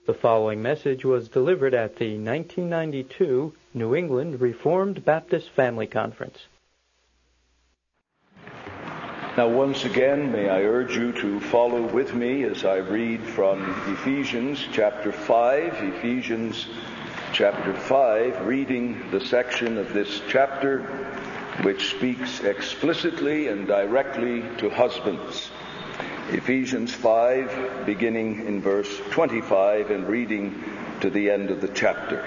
The following message was delivered at the 1992 New England Reformed Baptist Family Conference. Now, once again, may I urge you to follow with me as I read from Ephesians chapter 5. Ephesians chapter 5, reading the section of this chapter which speaks explicitly and directly to husbands. Ephesians 5, beginning in verse 25 and reading to the end of the chapter.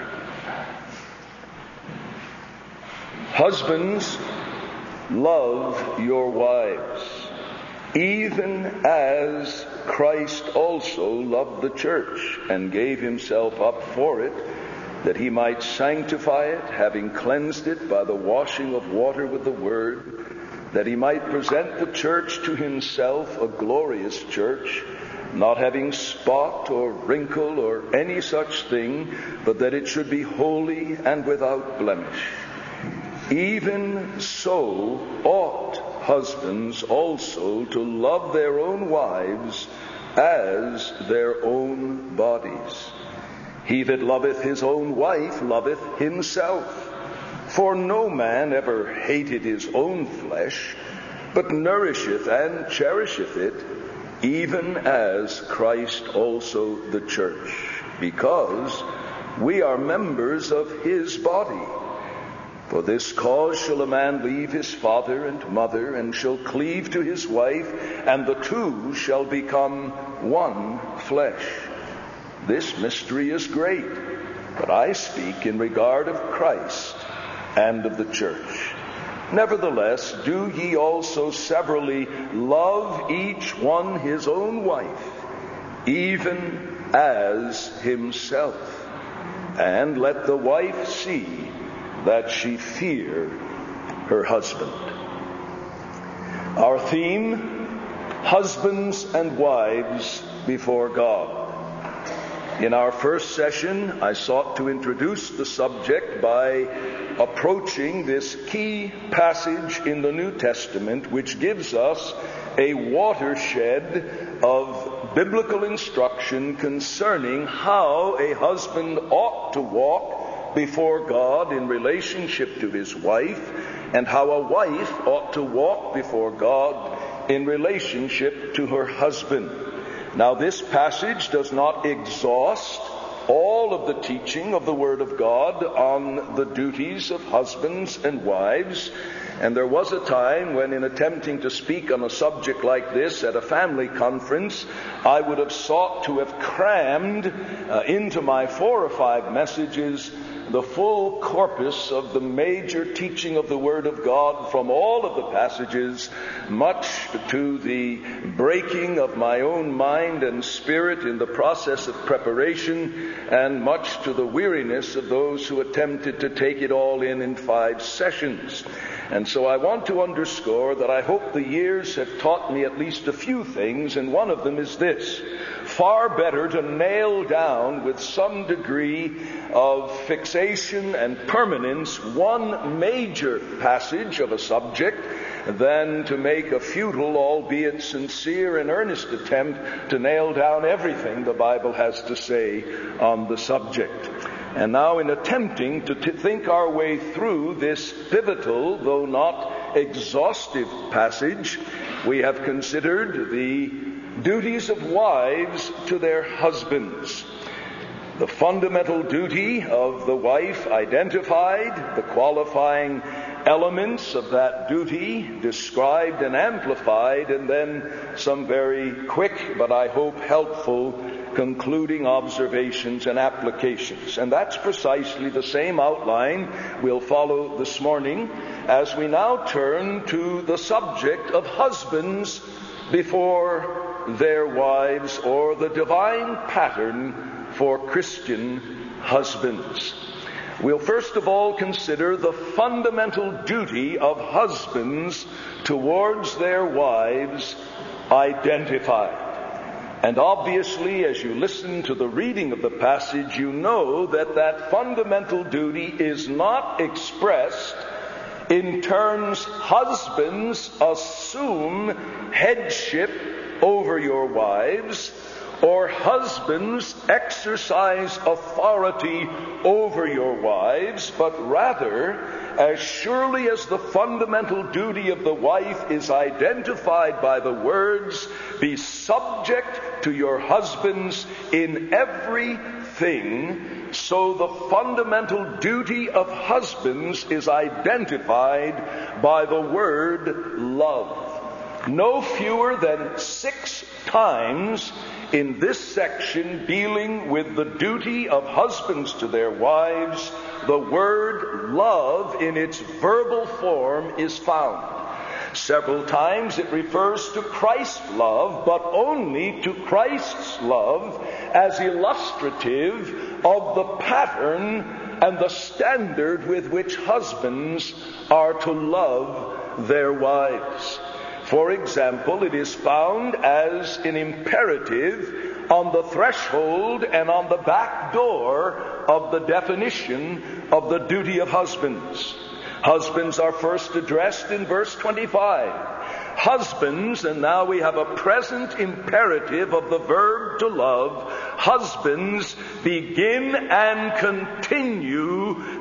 Husbands, love your wives, even as Christ also loved the church and gave himself up for it, that he might sanctify it, having cleansed it by the washing of water with the word, that he might present the church to himself a glorious church, not having spot or wrinkle or any such thing, but that it should be holy and without blemish. Even so ought husbands also to love their own wives as their own bodies. He that loveth his own wife loveth himself. For no man ever hated his own flesh, but nourisheth and cherisheth it, even as Christ also the church, because we are members of his body. For this cause shall a man leave his father and mother, and shall cleave to his wife, and the two shall become one flesh. This mystery is great, but I speak in regard of Christ and of the church. Nevertheless, do ye also severally love each one his own wife, even as himself. And let the wife see that she fear her husband. Our theme, husbands and wives before God. In our first session, I sought to introduce the subject by approaching this key passage in the New Testament, which gives us a watershed of biblical instruction concerning how a husband ought to walk before God in relationship to his wife, and how a wife ought to walk before God in relationship to her husband. Now, this passage does not exhaust all of the teaching of the Word of God on the duties of husbands and wives. And there was a time when, in attempting to speak on a subject like this at a family conference, I would have sought to have crammed into my 4 or 5 messages the full corpus of the major teaching of the Word of God from all of the passages, much to the breaking of my own mind and spirit in the process of preparation, and much to the weariness of those who attempted to take it all in 5 sessions. And so I want to underscore that I hope the years have taught me at least a few things, and one of them is this: far better to nail down with some degree of fixation and permanence one major passage of a subject than to make a futile, albeit sincere and earnest attempt to nail down everything the Bible has to say on the subject. And now, in attempting to think our way through this pivotal, though not exhaustive passage, we have considered the duties of wives to their husbands. The fundamental duty of the wife identified, the qualifying elements of that duty described and amplified, and then some very quick, but I hope helpful, concluding observations and applications. And that's precisely the same outline we'll follow this morning as we now turn to the subject of husbands before their wives, or the divine pattern for Christian husbands. We'll first of all consider the fundamental duty of husbands towards their wives identified. And obviously, as you listen to the reading of the passage, you know that that fundamental duty is not expressed in terms, husbands, assume headship over your wives, or husbands, exercise authority over your wives, but rather, as surely as the fundamental duty of the wife is identified by the words, be subject to your husbands in everything, so the fundamental duty of husbands is identified by the word love. No fewer than 6 times in this section dealing with the duty of husbands to their wives, the word love in its verbal form is found. Several times it refers to Christ's love, but only to Christ's love as illustrative of the pattern and the standard with which husbands are to love their wives. For example, it is found as an imperative on the threshold and on the back door of the definition of the duty of husbands. Husbands are first addressed in verse 25. Husbands, and now we have a present imperative of the verb to love. Husbands, begin and continue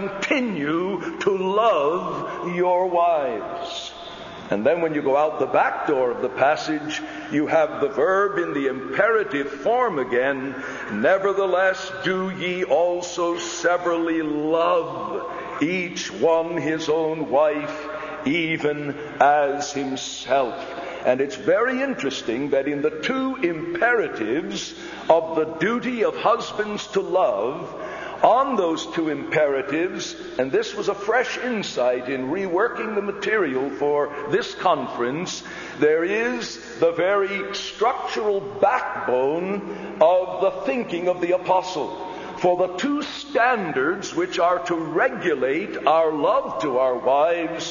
to love your wives. And then when you go out the back door of the passage, you have the verb in the imperative form again. Nevertheless, do ye also severally love each one his own wife, even as himself. And it's very interesting that in the 2 imperatives of the duty of husbands to love, on those 2 imperatives, and this was a fresh insight in reworking the material for this conference, there is the very structural backbone of the thinking of the apostle. For the 2 standards which are to regulate our love to our wives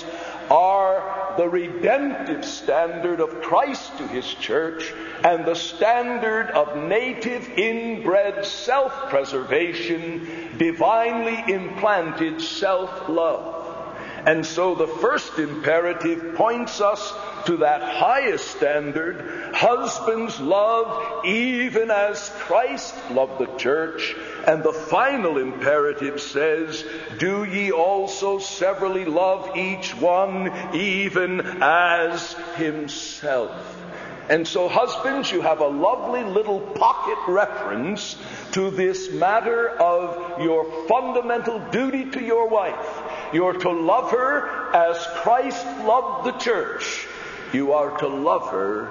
are the redemptive standard of Christ to his church and the standard of native inbred self-preservation, divinely implanted self-love. And so the first imperative points us to that highest standard. Husbands, love even as Christ loved the church. And the final imperative says, do ye also severally love each one even as himself. And so, husbands, you have a lovely little pocket reference to this matter of your fundamental duty to your wife. You're to love her as Christ loved the church. You are to love her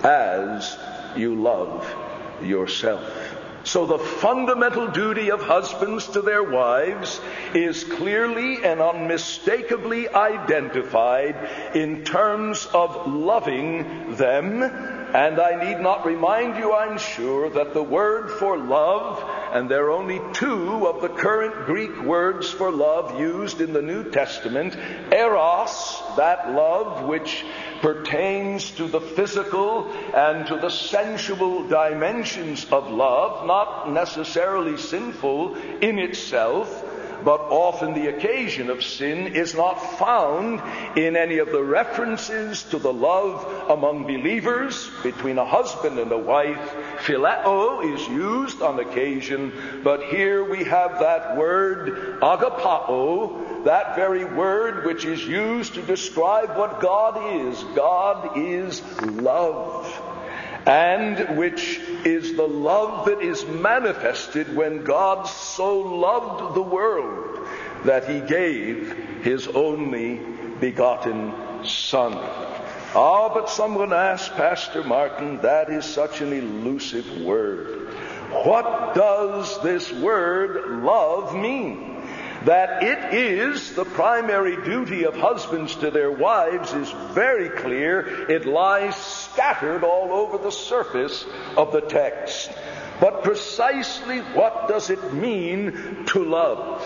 as you love yourself. So the fundamental duty of husbands to their wives is clearly and unmistakably identified in terms of loving them. And I need not remind you, I'm sure, that the word for love, and there are only 2 of the current Greek words for love used in the New Testament, eros, that love which pertains to the physical and to the sensual dimensions of love, not necessarily sinful in itself, but often the occasion of sin, is not found in any of the references to the love among believers between a husband and a wife. Phileo is used on occasion, but here we have that word agapao, that very word which is used to describe what God is. God is love. And which is the love that is manifested when God so loved the world that he gave his only begotten Son. But someone asked, Pastor Martin, that is such an elusive word. What does this word love mean? That it is the primary duty of husbands to their wives is very clear. It lies scattered all over the surface of the text. But precisely what does it mean to love?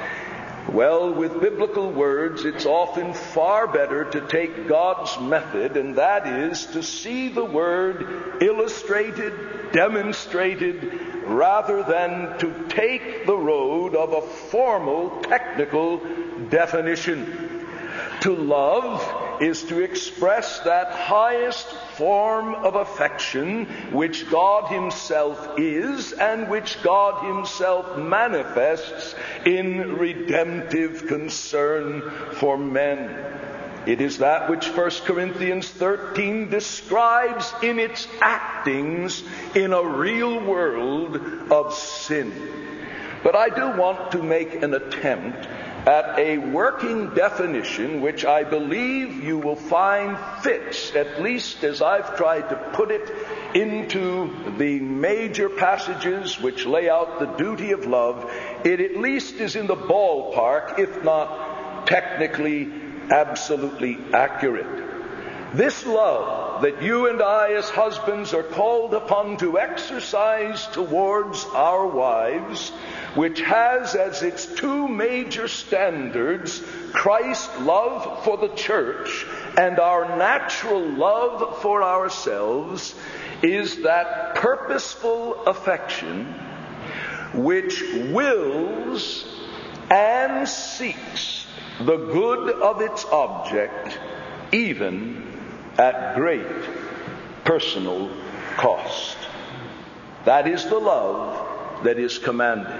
Well, with biblical words, it's often far better to take God's method, and that is to see the word illustrated, demonstrated, rather than to take the road of a formal, technical definition. To love is to express that highest form of affection which God himself is and which God himself manifests in redemptive concern for men. It is that which 1 Corinthians 13 describes in its actings in a real world of sin. But I do want to make an attempt at a working definition which I believe you will find fits, at least as I've tried to put it, into the major passages which lay out the duty of love. It at least is in the ballpark, if not technically absolutely accurate. This love that you and I as husbands are called upon to exercise towards our wives, which has as its two major standards Christ's love for the church and our natural love for ourselves, is that purposeful affection which wills and seeks the good of its object, even at great personal cost. That is the love that is commanded.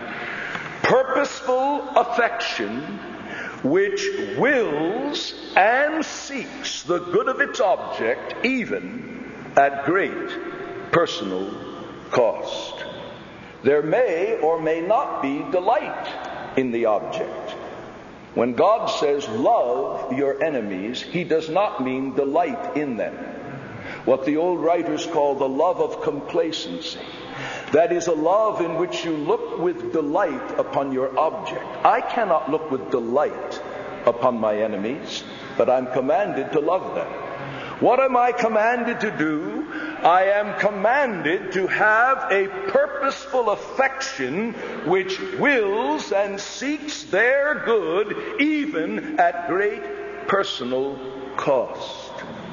Purposeful affection which wills and seeks the good of its object, even at great personal cost. There may or may not be delight in the object. When God says love your enemies, he does not mean delight in them. What the old writers call the love of complacency. That is a love in which you look with delight upon your object. I cannot look with delight upon my enemies, but I'm commanded to love them. What am I commanded to do? I am commanded to have a purposeful affection which wills and seeks their good, even at great personal cost.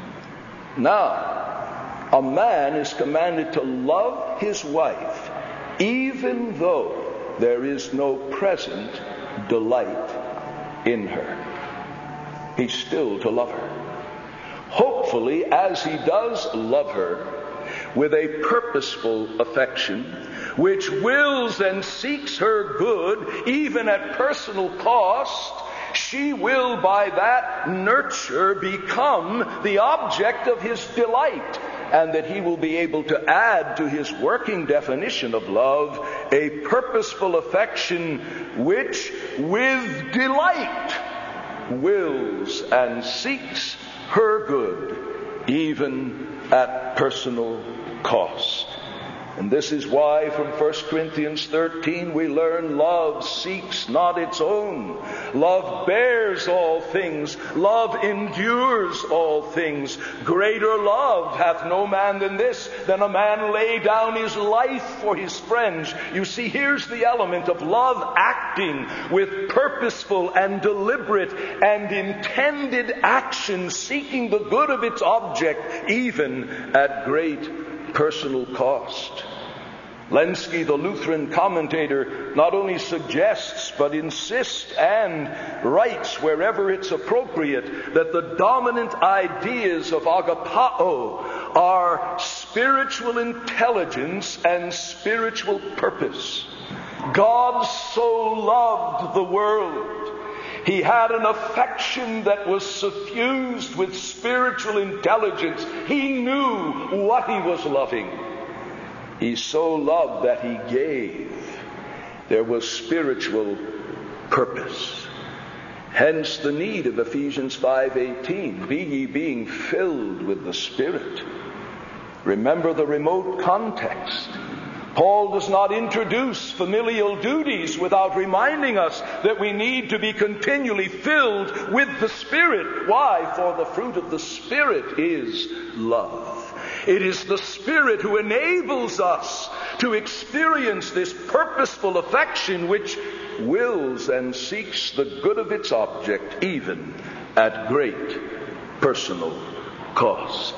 Now, a man is commanded to love his wife, even though there is no present delight in her. He's still to love her. Hopefully, as he does love her with a purposeful affection, which wills and seeks her good, even at personal cost, she will by that nurture become the object of his delight, and that he will be able to add to his working definition of love a purposeful affection which with delight wills and seeks her good, even at personal cost. And this is why from 1 Corinthians 13 we learn love seeks not its own. Love bears all things. Love endures all things. Greater love hath no man than this, than a man lay down his life for his friends. You see, here's the element of love acting with purposeful and deliberate and intended action, seeking the good of its object, even at great personal cost. Lenski, the Lutheran commentator, not only suggests but insists and writes wherever it's appropriate that the dominant ideas of agapao are spiritual intelligence and spiritual purpose. God so loved the world. He had an affection that was suffused with spiritual intelligence. He knew what he was loving. He so loved that he gave. There was spiritual purpose. Hence the need of Ephesians 5:18. Be ye being filled with the Spirit. Remember the remote context. Paul does not introduce familial duties without reminding us that we need to be continually filled with the Spirit. Why? For the fruit of the Spirit is love. It is the Spirit who enables us to experience this purposeful affection which wills and seeks the good of its object, even at great personal cost.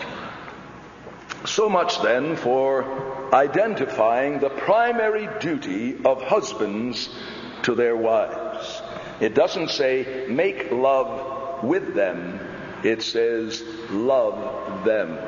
So much then for identifying the primary duty of husbands to their wives. It doesn't say make love with them, It says, love them.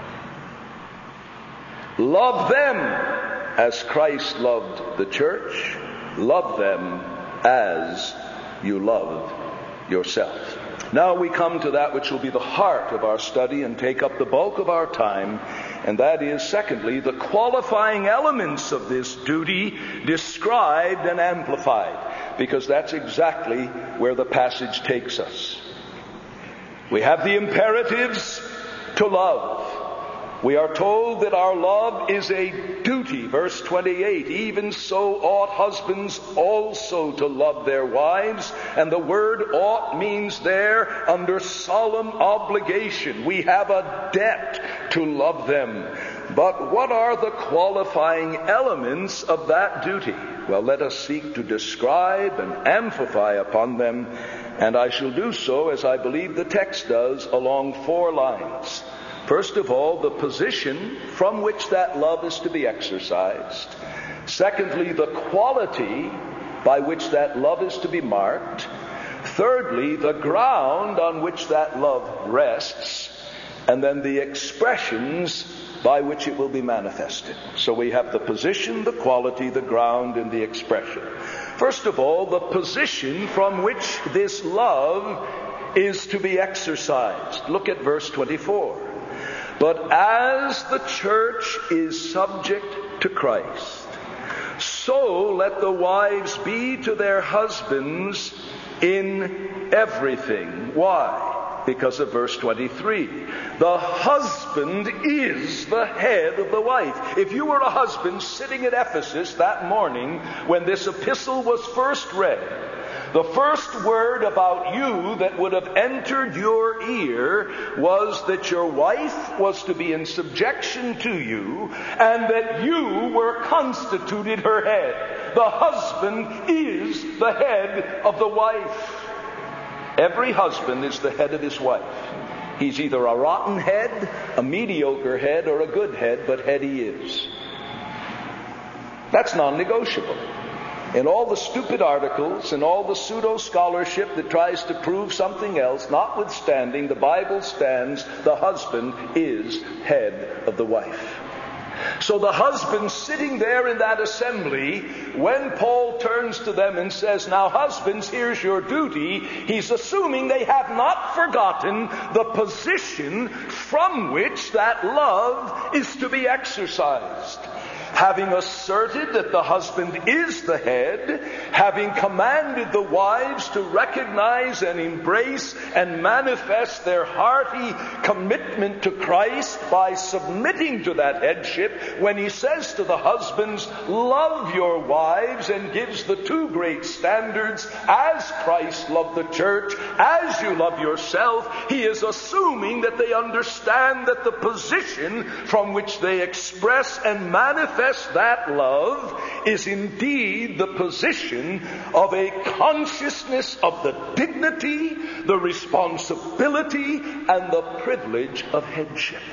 Love them as Christ loved the church. Love them as you love yourself. Now we come to that which will be the heart of our study and take up the bulk of our time, and that is, secondly, the qualifying elements of this duty described and amplified, because that's exactly where the passage takes us. We have the imperatives to love. We are told that our love is a duty. Verse 28, even so ought husbands also to love their wives. And the word ought means there under solemn obligation. We have a debt to love them. But what are the qualifying elements of that duty? Well, let us seek to describe and amplify upon them. And I shall do so, as I believe the text does, along 4 lines. First of all, the position from which that love is to be exercised. Secondly, the quality by which that love is to be marked. Thirdly, the ground on which that love rests. And then the expressions by which it will be manifested. So we have the position, the quality, the ground, and the expression. First of all, the position from which this love is to be exercised. Look at verse 24. But as the church is subject to Christ, so let the wives be to their husbands in everything. Why? Because of verse 23. The husband is the head of the wife. If you were a husband sitting at Ephesus that morning when this epistle was first read, the first word about you that would have entered your ear was that your wife was to be in subjection to you and that you were constituted her head. The husband is the head of the wife. Every husband is the head of his wife. He's either a rotten head, a mediocre head, or a good head, but head he is. That's non-negotiable. In all the stupid articles and all the pseudo-scholarship that tries to prove something else, notwithstanding, the Bible stands, the husband is head of the wife. So the husband sitting there in that assembly, when Paul turns to them and says, now husbands, here's your duty, he's assuming they have not forgotten the position from which that love is to be exercised. Having asserted that the husband is the head, having commanded the wives to recognize and embrace and manifest their hearty commitment to Christ by submitting to that headship, when he says to the husbands, love your wives, and gives the 2 great standards, as Christ loved the church, as you love yourself, he is assuming that they understand that the position from which they express and manifest that love is indeed the position of a consciousness of the dignity, the responsibility, and the privilege of headship.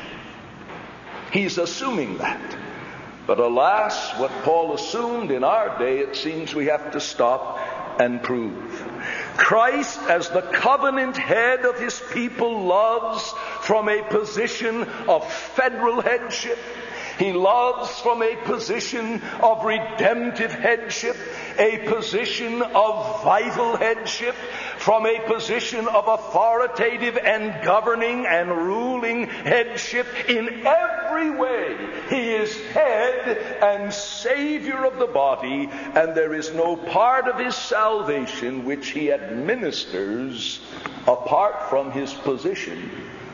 He's assuming that. But alas, what Paul assumed in our day, it seems we have to stop and prove. Christ, as the covenant head of his people, loves from a position of federal headship. He loves from a position of redemptive headship, a position of vital headship, from a position of authoritative and governing and ruling headship. In every way, he is head and Savior of the body, and there is no part of his salvation which he administers apart from his position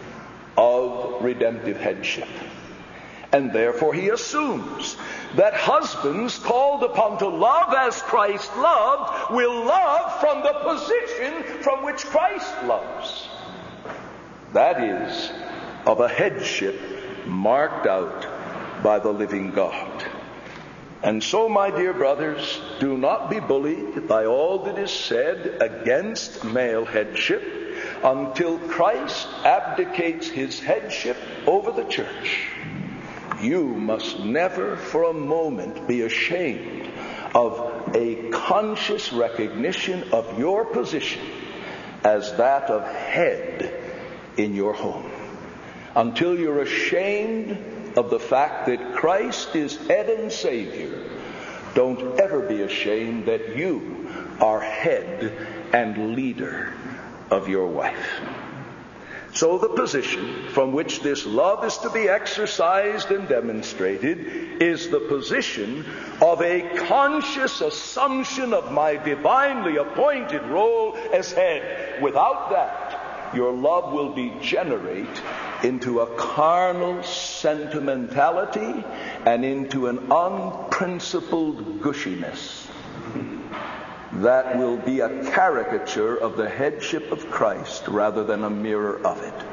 of redemptive headship. And therefore he assumes that husbands called upon to love as Christ loved will love from the position from which Christ loves. That is, of a headship marked out by the living God. And so, my dear brothers, do not be bullied by all that is said against male headship until Christ abdicates his headship over the church. You must never for a moment be ashamed of a conscious recognition of your position as that of head in your home. Until you're ashamed of the fact that Christ is head and Savior, don't ever be ashamed that you are head and leader of your wife. So the position from which this love is to be exercised and demonstrated is the position of a conscious assumption of my divinely appointed role as head. Without that, your love will degenerate into a carnal sentimentality and into an unprincipled gushiness that will be a caricature of the headship of Christ rather than a mirror of it.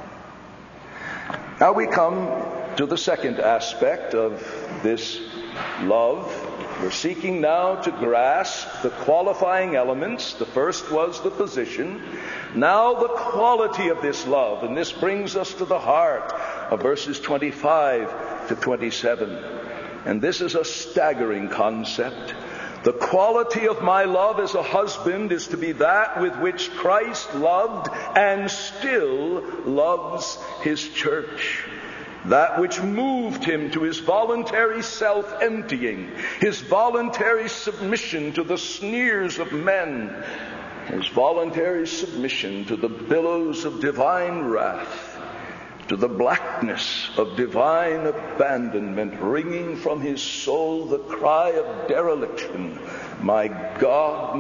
Now we come to the second aspect of this love. We're seeking now to grasp the qualifying elements. The first was the position. Now the quality of this love. And this brings us to the heart of verses 25 to 27. And this is a staggering concept. The quality of my love as a husband is to be that with which Christ loved and still loves his church. That which moved him to his voluntary self-emptying, his voluntary submission to the sneers of men, his voluntary submission to the billows of divine wrath, to the blackness of divine abandonment, ringing from his soul the cry of dereliction, my God,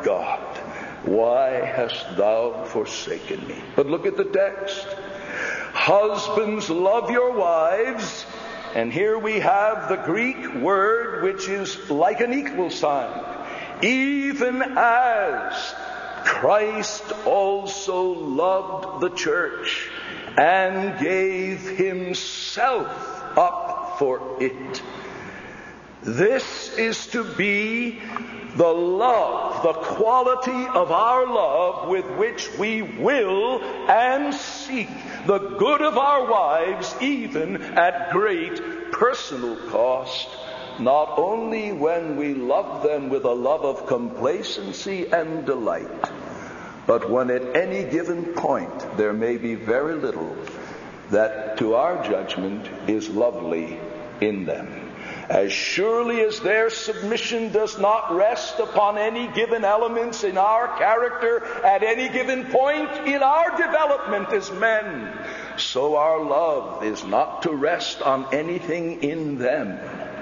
why hast thou forsaken me? But look at the text. Husbands, love your wives. And here we have the Greek word which is like an equal sign. Even as Christ also loved the church and gave himself up for it. This is to be the love, the quality of our love with which we will and seek the good of our wives, even at great personal cost, not only when we love them with a love of complacency and delight, but when at any given point there may be very little that to our judgment is lovely in them. As surely as their submission does not rest upon any given elements in our character at any given point in our development as men, so our love is not to rest on anything in them.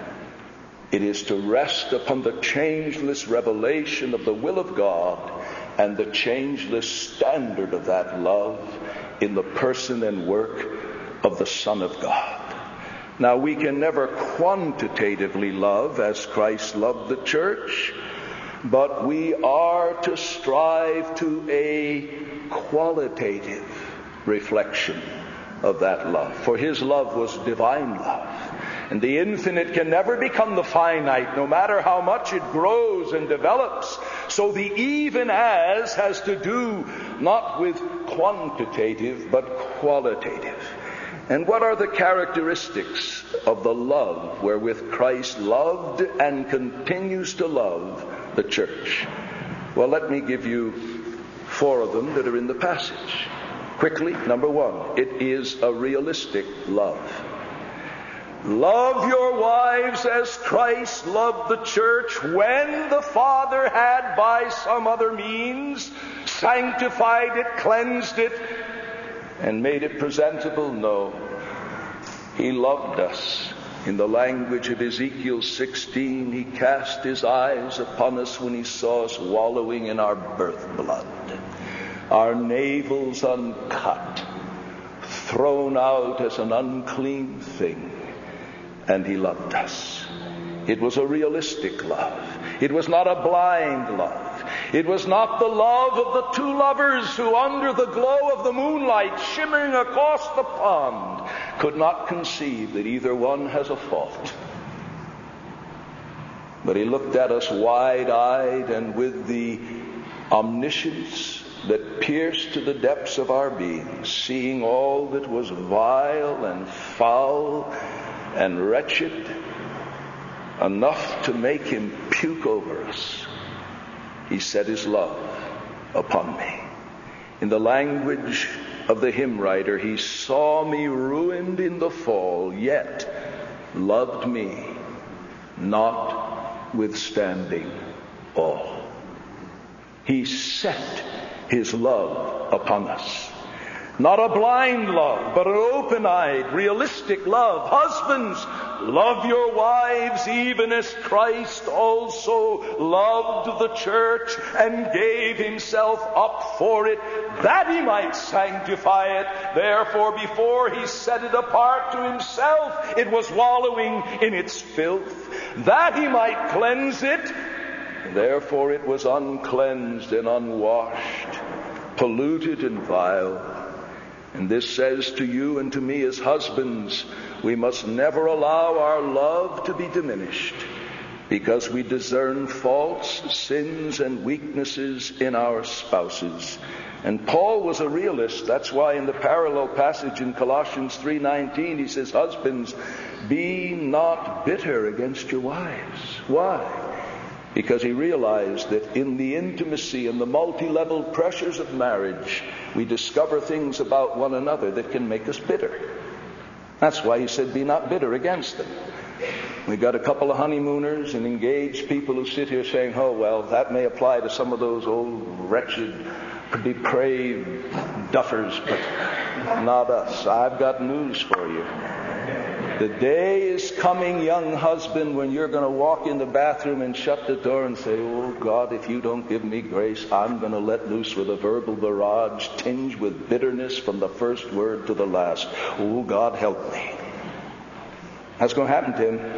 It is to rest upon the changeless revelation of the will of God and the changeless standard of that love in the person and work of the Son of God. Now, we can never quantitatively love as Christ loved the church, but we are to strive to a qualitative reflection of that love. For his love was divine love. And the infinite can never become the finite, no matter how much it grows and develops. So the even as has to do not with quantitative, but qualitative. And what are the characteristics of the love wherewith Christ loved and continues to love the church? Well, let me give you 4 of them that are in the passage. Quickly, number 1, it is a realistic love. Love your wives as Christ loved the church when the Father had by some other means sanctified it, cleansed it, and made it presentable? No. He loved us. In the language of Ezekiel 16, he cast his eyes upon us when he saw us wallowing in our birth blood, our navels uncut, thrown out as an unclean thing. And he loved us. It was a realistic love. It was not a blind love. It was not the love of the 2 lovers who, under the glow of the moonlight shimmering across the pond, could not conceive that either one has a fault. But he looked at us wide-eyed and with the omniscience that pierced to the depths of our being, seeing all that was vile and foul and wretched, enough to make him puke over us. He set his love upon me. In the language of the hymn writer, he saw me ruined in the fall, yet loved me, notwithstanding all. He set his love upon us. Not a blind love, but an open-eyed, realistic love. Husbands, love your wives even as Christ also loved the church and gave himself up for it, that he might sanctify it. Therefore, before he set it apart to himself, it was wallowing in its filth, that he might cleanse it. Therefore, it was uncleansed and unwashed, polluted and vile. And this says to you and to me as husbands, we must never allow our love to be diminished because we discern faults, sins, and weaknesses in our spouses. And Paul was a realist. That's why in the parallel passage in Colossians 3:19 he says, husbands, be not bitter against your wives. Why? Because he realized that in the intimacy and the multi-level pressures of marriage, we discover things about one another that can make us bitter. That's why he said, be not bitter against them. We got a couple of honeymooners and engaged people who sit here saying, oh, well, that may apply to some of those old, wretched, depraved duffers, but not us. I've got news for you. The day is coming, young husband, when you're going to walk in the bathroom and shut the door and say, oh God, if you don't give me grace, I'm going to let loose with a verbal barrage tinged with bitterness from the first word to the last. Oh God, help me. That's going to happen to him.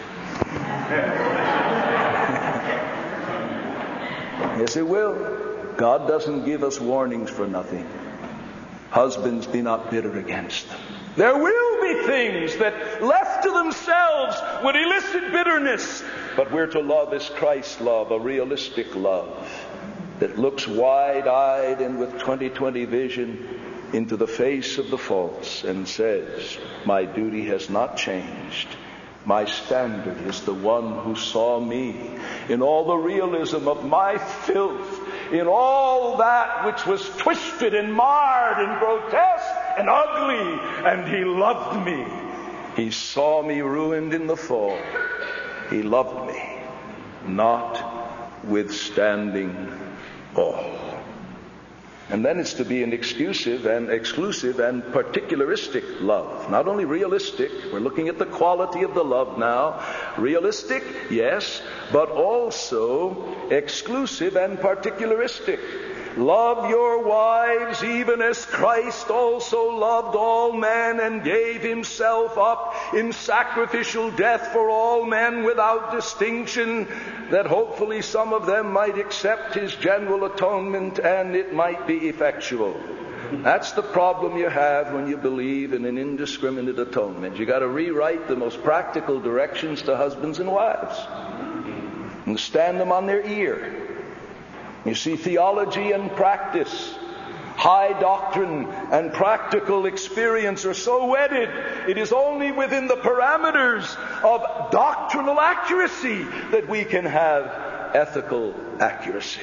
Yes, it will. God doesn't give us warnings for nothing. Husbands, be not bitter against them. There will be things that, left to themselves, would elicit bitterness. But we're to love as Christ loved, a realistic love that looks wide-eyed and with 20/20 vision into the face of the faults and says, my duty has not changed. My standard is the one who saw me in all the realism of my filth, in all that which was twisted and marred and grotesque and ugly, and he loved me. He saw me ruined in the fall. He loved me, notwithstanding all. And then it's to be an exclusive and particularistic love. Not only realistic, we're looking at the quality of the love now. Realistic, yes, but also exclusive and particularistic. Love your wives even as Christ also loved all men and gave himself up in sacrificial death for all men without distinction, that hopefully some of them might accept his general atonement and it might be effectual. That's the problem you have when you believe in an indiscriminate atonement. You got to rewrite the most practical directions to husbands and wives and stand them on their ear. You see, theology and practice, high doctrine and practical experience are so wedded, it is only within the parameters of doctrinal accuracy that we can have ethical accuracy.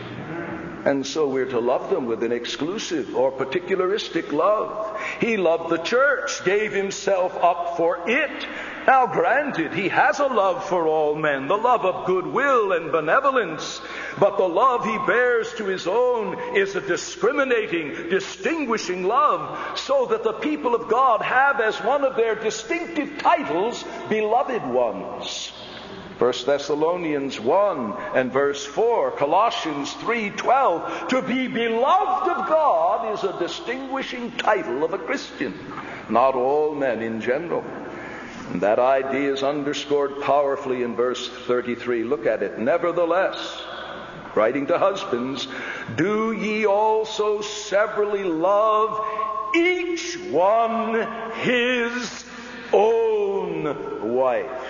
And so we're to love them with an exclusive or particularistic love. He loved the church, gave himself up for it. Now granted, he has a love for all men, the love of goodwill and benevolence, but the love he bears to his own is a discriminating, distinguishing love, so that the people of God have as one of their distinctive titles, beloved ones. 1 Thessalonians 1 and verse 4, Colossians 3:12. To be beloved of God is a distinguishing title of a Christian, not all men in general. And that idea is underscored powerfully in verse 33. Look at it. Nevertheless, writing to husbands, do ye also severally love each one his own wife.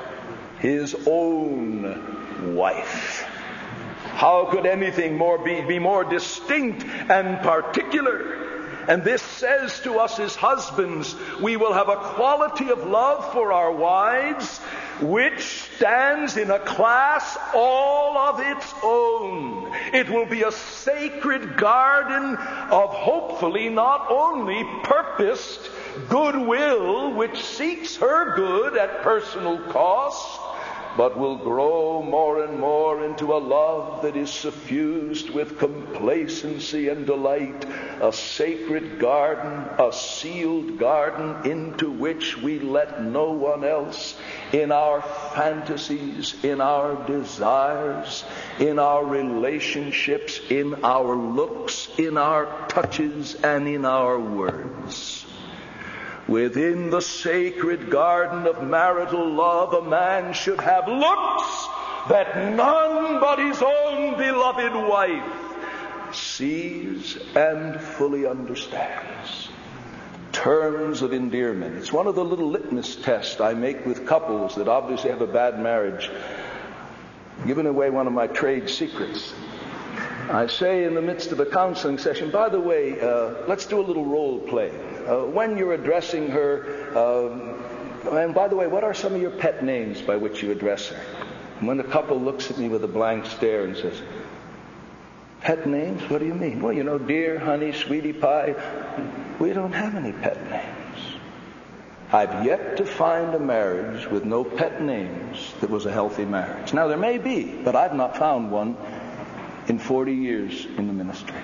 His own wife. How could anything be more distinct and particular? And this says to us as husbands, we will have a quality of love for our wives which stands in a class all of its own. It will be a sacred garden of hopefully not only purposed goodwill, which seeks her good at personal cost, but will grow more and more into a love that is suffused with complacency and delight, a sacred garden, a sealed garden into which we let no one else, in our fantasies, in our desires, in our relationships, in our looks, in our touches, and in our words. Within the sacred garden of marital love, a man should have looks that none but his own beloved wife sees and fully understands. Terms of endearment. It's one of the little litmus tests I make with couples that obviously have a bad marriage. Giving away one of my trade secrets. I say in the midst of a counseling session, by the way, let's do a little role play. When you're addressing her, and by the way, what are some of your pet names by which you address her? And when the couple looks at me with a blank stare and says, pet names? What do you mean? Well, you know, dear, honey, sweetie pie. We don't have any pet names. I've yet to find a marriage with no pet names that was a healthy marriage. Now, there may be, but I've not found one in 40 years in the ministry.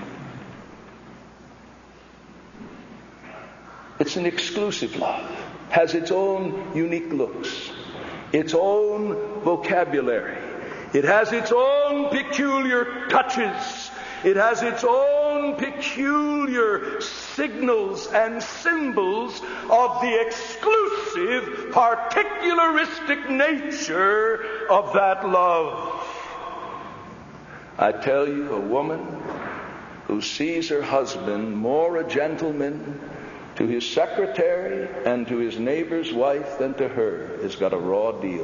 It's an exclusive love, has its own unique looks, its own vocabulary. It has its own peculiar touches. It has its own peculiar signals and symbols of the exclusive, particularistic nature of that love. I tell you, a woman who sees her husband more a gentleman to his secretary and to his neighbor's wife than to her has got a raw deal.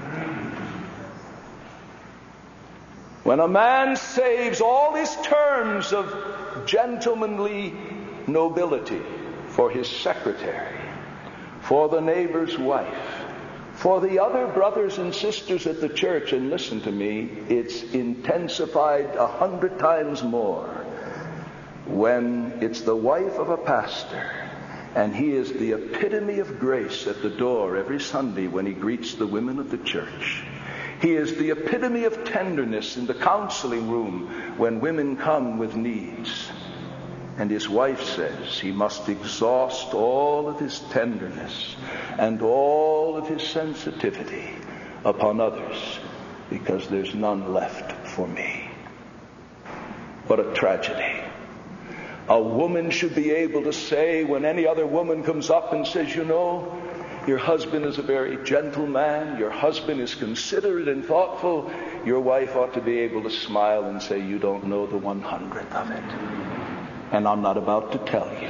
When a man saves all his terms of gentlemanly nobility for his secretary, for the neighbor's wife, for the other brothers and sisters at the church, and listen to me, it's intensified 100 times more when it's the wife of a pastor, and he is the epitome of grace at the door every Sunday when he greets the women of the church. He is the epitome of tenderness in the counseling room when women come with needs. And his wife says he must exhaust all of his tenderness and all of his sensitivity upon others because there's none left for me. What a tragedy. A woman should be able to say when any other woman comes up and says, you know, your husband is a very gentle man, your husband is considerate and thoughtful, your wife ought to be able to smile and say, you don't know the 100th of it. And I'm not about to tell you.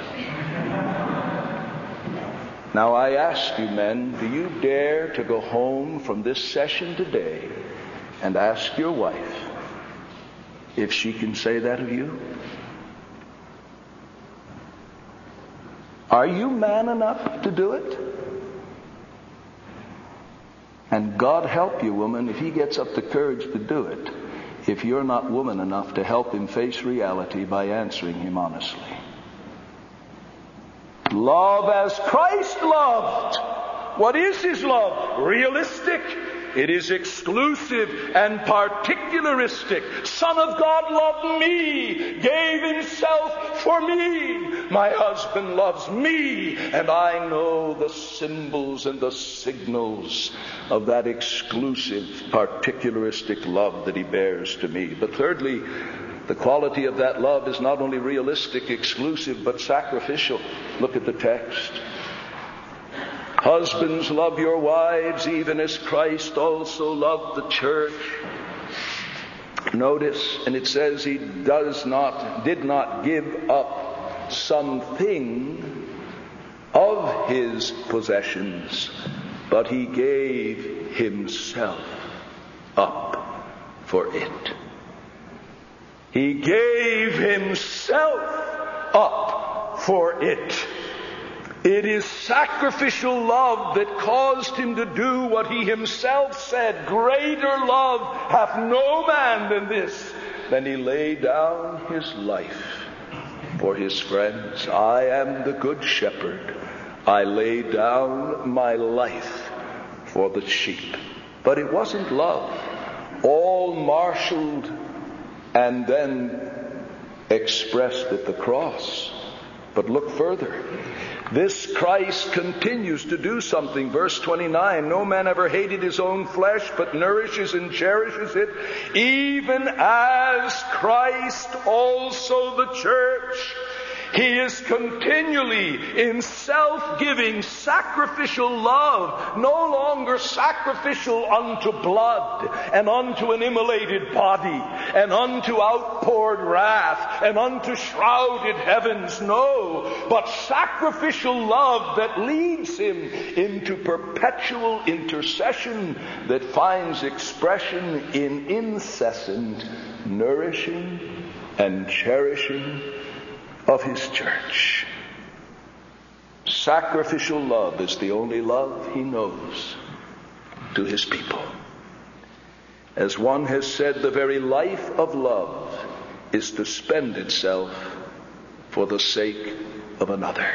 Now I ask you men, do you dare to go home from this session today and ask your wife if she can say that of you? Are you man enough to do it? And God help you, woman, if he gets up the courage to do it, if you're not woman enough to help him face reality by answering him honestly. Love as Christ loved. What is his love? Realistic. It is exclusive and particularistic. Son of God loved me, gave himself for me. My husband loves me, and I know the symbols and the signals of that exclusive, particularistic love that he bears to me. But thirdly, the quality of that love is not only realistic, exclusive, but sacrificial. Look at the text. Husbands, love your wives, even as Christ also loved the church. Notice, and it says he did not give up something of his possessions, but he gave himself up for it. He gave himself up for it. It is sacrificial love that caused him to do what he himself said, greater love hath no man than this, than he lay down his life for his friends. I am the good shepherd. I lay down my life for the sheep. But it wasn't love, all marshaled and then expressed at the cross. But look further. This Christ continues to do something. Verse 29, no man ever hated his own flesh, but nourishes and cherishes it, even as Christ also the church. He is continually in self-giving, sacrificial love, no longer sacrificial unto blood and unto an immolated body and unto outpoured wrath and unto shrouded heavens. No, but sacrificial love that leads him into perpetual intercession that finds expression in incessant nourishing and cherishing of his church. Sacrificial love is the only love he knows to his people. As one has said, the very life of love is to spend itself for the sake of another.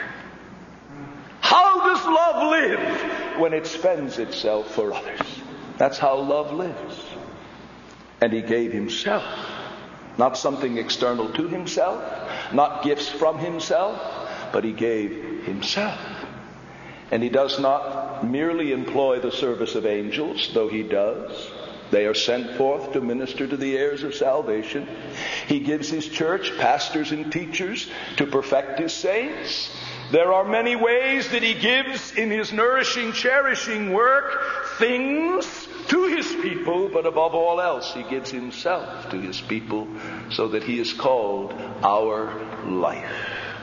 How does love live? When it spends itself for others. That's how love lives. And he gave himself. Not something external to himself, not gifts from himself, but he gave himself. And he does not merely employ the service of angels, though he does. They are sent forth to minister to the heirs of salvation. He gives his church pastors and teachers to perfect his saints. There are many ways that he gives in his nourishing, cherishing work things to his people, but above all else, he gives himself to his people so that he is called our life.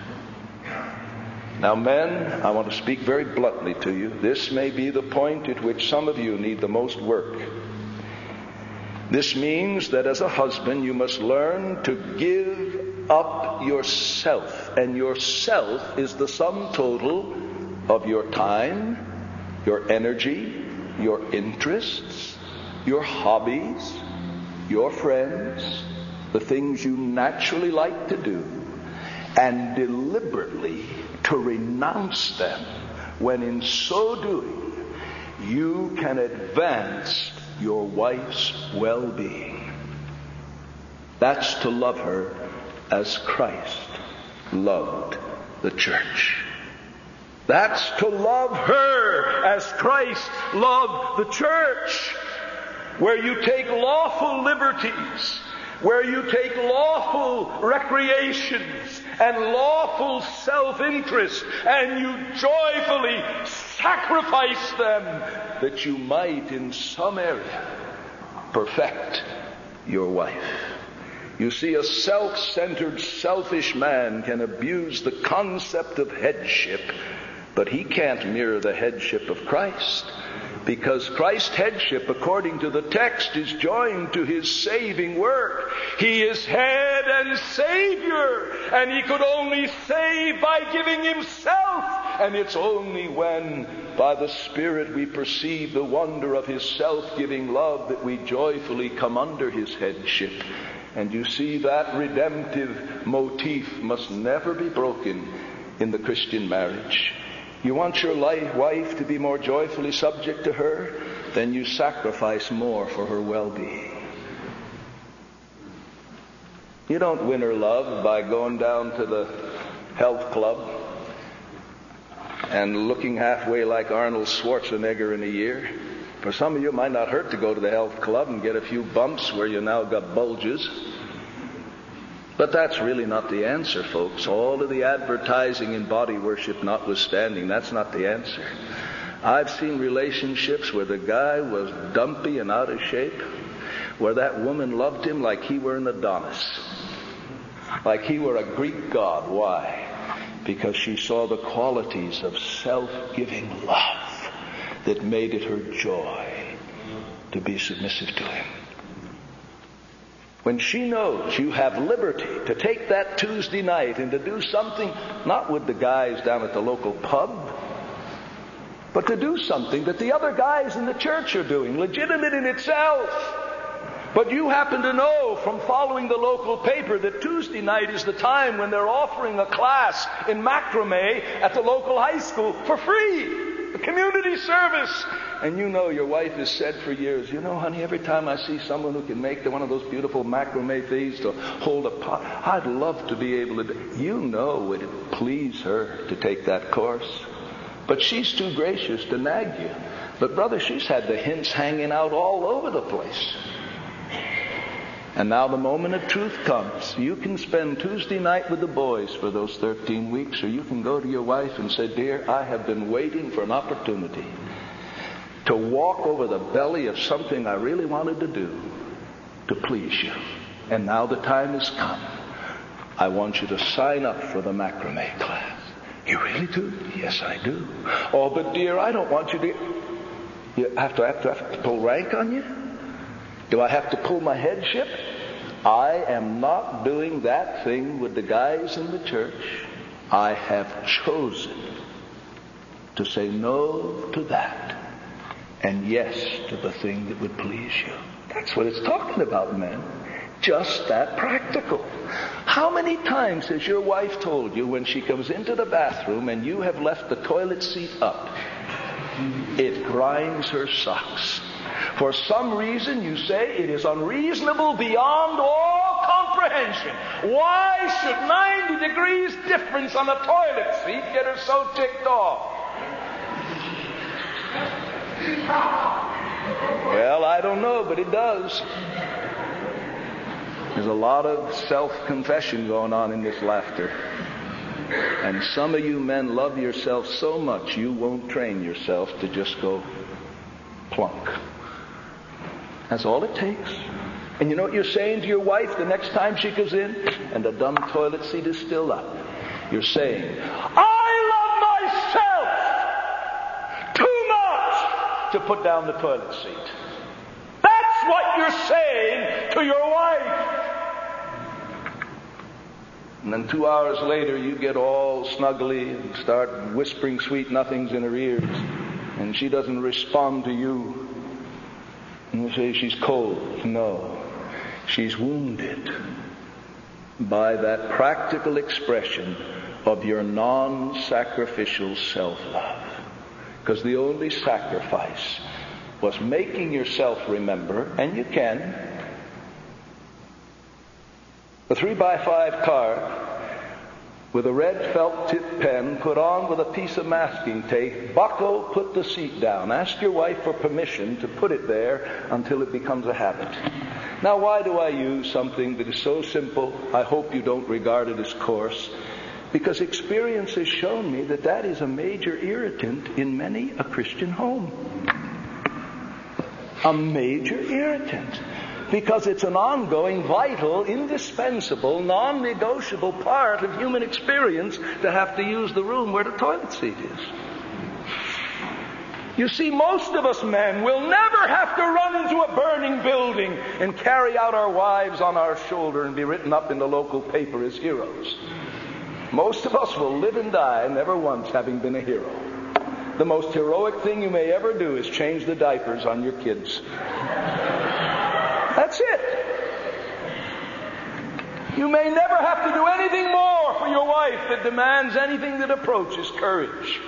Now, men, I want to speak very bluntly to you. This may be the point at which some of you need the most work. This means that as a husband, you must learn to give up yourself. And yourself is the sum total of your time, your energy, your interests, your hobbies, your friends, the things you naturally like to do, and deliberately to renounce them, when in so doing you can advance your wife's well-being. That's to love her as Christ loved the church. That's to love her as Christ loved the church, where you take lawful liberties, where you take lawful recreations and lawful self-interest, and you joyfully sacrifice them that you might in some area perfect your wife. You see, a self-centered, selfish man can abuse the concept of headship, but he can't mirror the headship of Christ, because Christ's headship, according to the text, is joined to his saving work. He is head and Savior, and he could only save by giving himself. And it's only when, by the Spirit, we perceive the wonder of his self-giving love that we joyfully come under his headship. And you see, that redemptive motif must never be broken in the Christian marriage. You want your wife to be more joyfully subject to her, then you sacrifice more for her well-being. You don't win her love by going down to the health club and looking halfway like Arnold Schwarzenegger in a year. For some of you, it might not hurt to go to the health club and get a few bumps where you now got bulges. But that's really not the answer, folks. All of the advertising in body worship notwithstanding, that's not the answer. I've seen relationships where the guy was dumpy and out of shape, where that woman loved him like he were an Adonis, like he were a Greek god. Why? Because she saw the qualities of self-giving love that made it her joy to be submissive to him. when she knows you have liberty to take that Tuesday night and to do something, not with the guys down at the local pub, but to do something that the other guys in the church are doing, legitimate in itself. But you happen to know from following the local paper that Tuesday night is the time when they're offering a class in macrame at the local high school for free, a community service. And you know your wife has said for years, you know, honey, every time I see someone who can make one of those beautiful macrame things to hold a pot, I'd love to be able to do. You know it would please her to take that course. But she's too gracious to nag you. But brother, she's had the hints hanging out all over the place. And now the moment of truth comes. You can spend Tuesday night with the boys for those 13 weeks, or you can go to your wife and say, dear, I have been waiting for an opportunity to walk over the belly of something I really wanted to do to please you. And now the time has come. I want you to sign up for the macrame class. You really do? Yes, I do. Oh, but dear, I don't want you to... You have to pull rank on you? Do I have to pull my headship? I am not doing that thing with the guys in the church. I have chosen to say no to that and yes to the thing that would please you. That's what it's talking about, men. Just that practical. How many times has your wife told you when she comes into the bathroom and you have left the toilet seat up, it grinds her socks? For some reason you say it is unreasonable beyond all comprehension. Why should 90 degrees difference on a toilet seat get her so ticked off? Well, I don't know, but it does. There's a lot of self-confession going on in this laughter. And some of you men love yourself so much you won't train yourself to just go plunk. That's all it takes. And you know what you're saying to your wife the next time she goes in and the dumb toilet seat is still up? You're saying, I love myself too much to put down the toilet seat. That's what you're saying to your wife. And then 2 hours later you get all snuggly and start whispering sweet nothings in her ears. And she doesn't respond to you. And you say she's cold. No. She's wounded by that practical expression of your non-sacrificial self-love. Because the only sacrifice was making yourself remember, and you can, a 3x5 card with a red felt tip pen put on with a piece of masking tape. Bucko, put the seat down. Ask your wife for permission to put it there until it becomes a habit. Now, why do I use something that is so simple? I hope you don't regard it as coarse. Because experience has shown me that that is a major irritant in many a Christian home. A major irritant. Because it's an ongoing, vital, indispensable, non-negotiable part of human experience to have to use the room where the toilet seat is. You see, most of us men will never have to run into a burning building and carry out our wives on our shoulder and be written up in the local paper as heroes. Most of us will live and die never once having been a hero. The most heroic thing you may ever do is change the diapers on your kids. That's it. You may never have to do anything more for your wife that demands anything that approaches courage.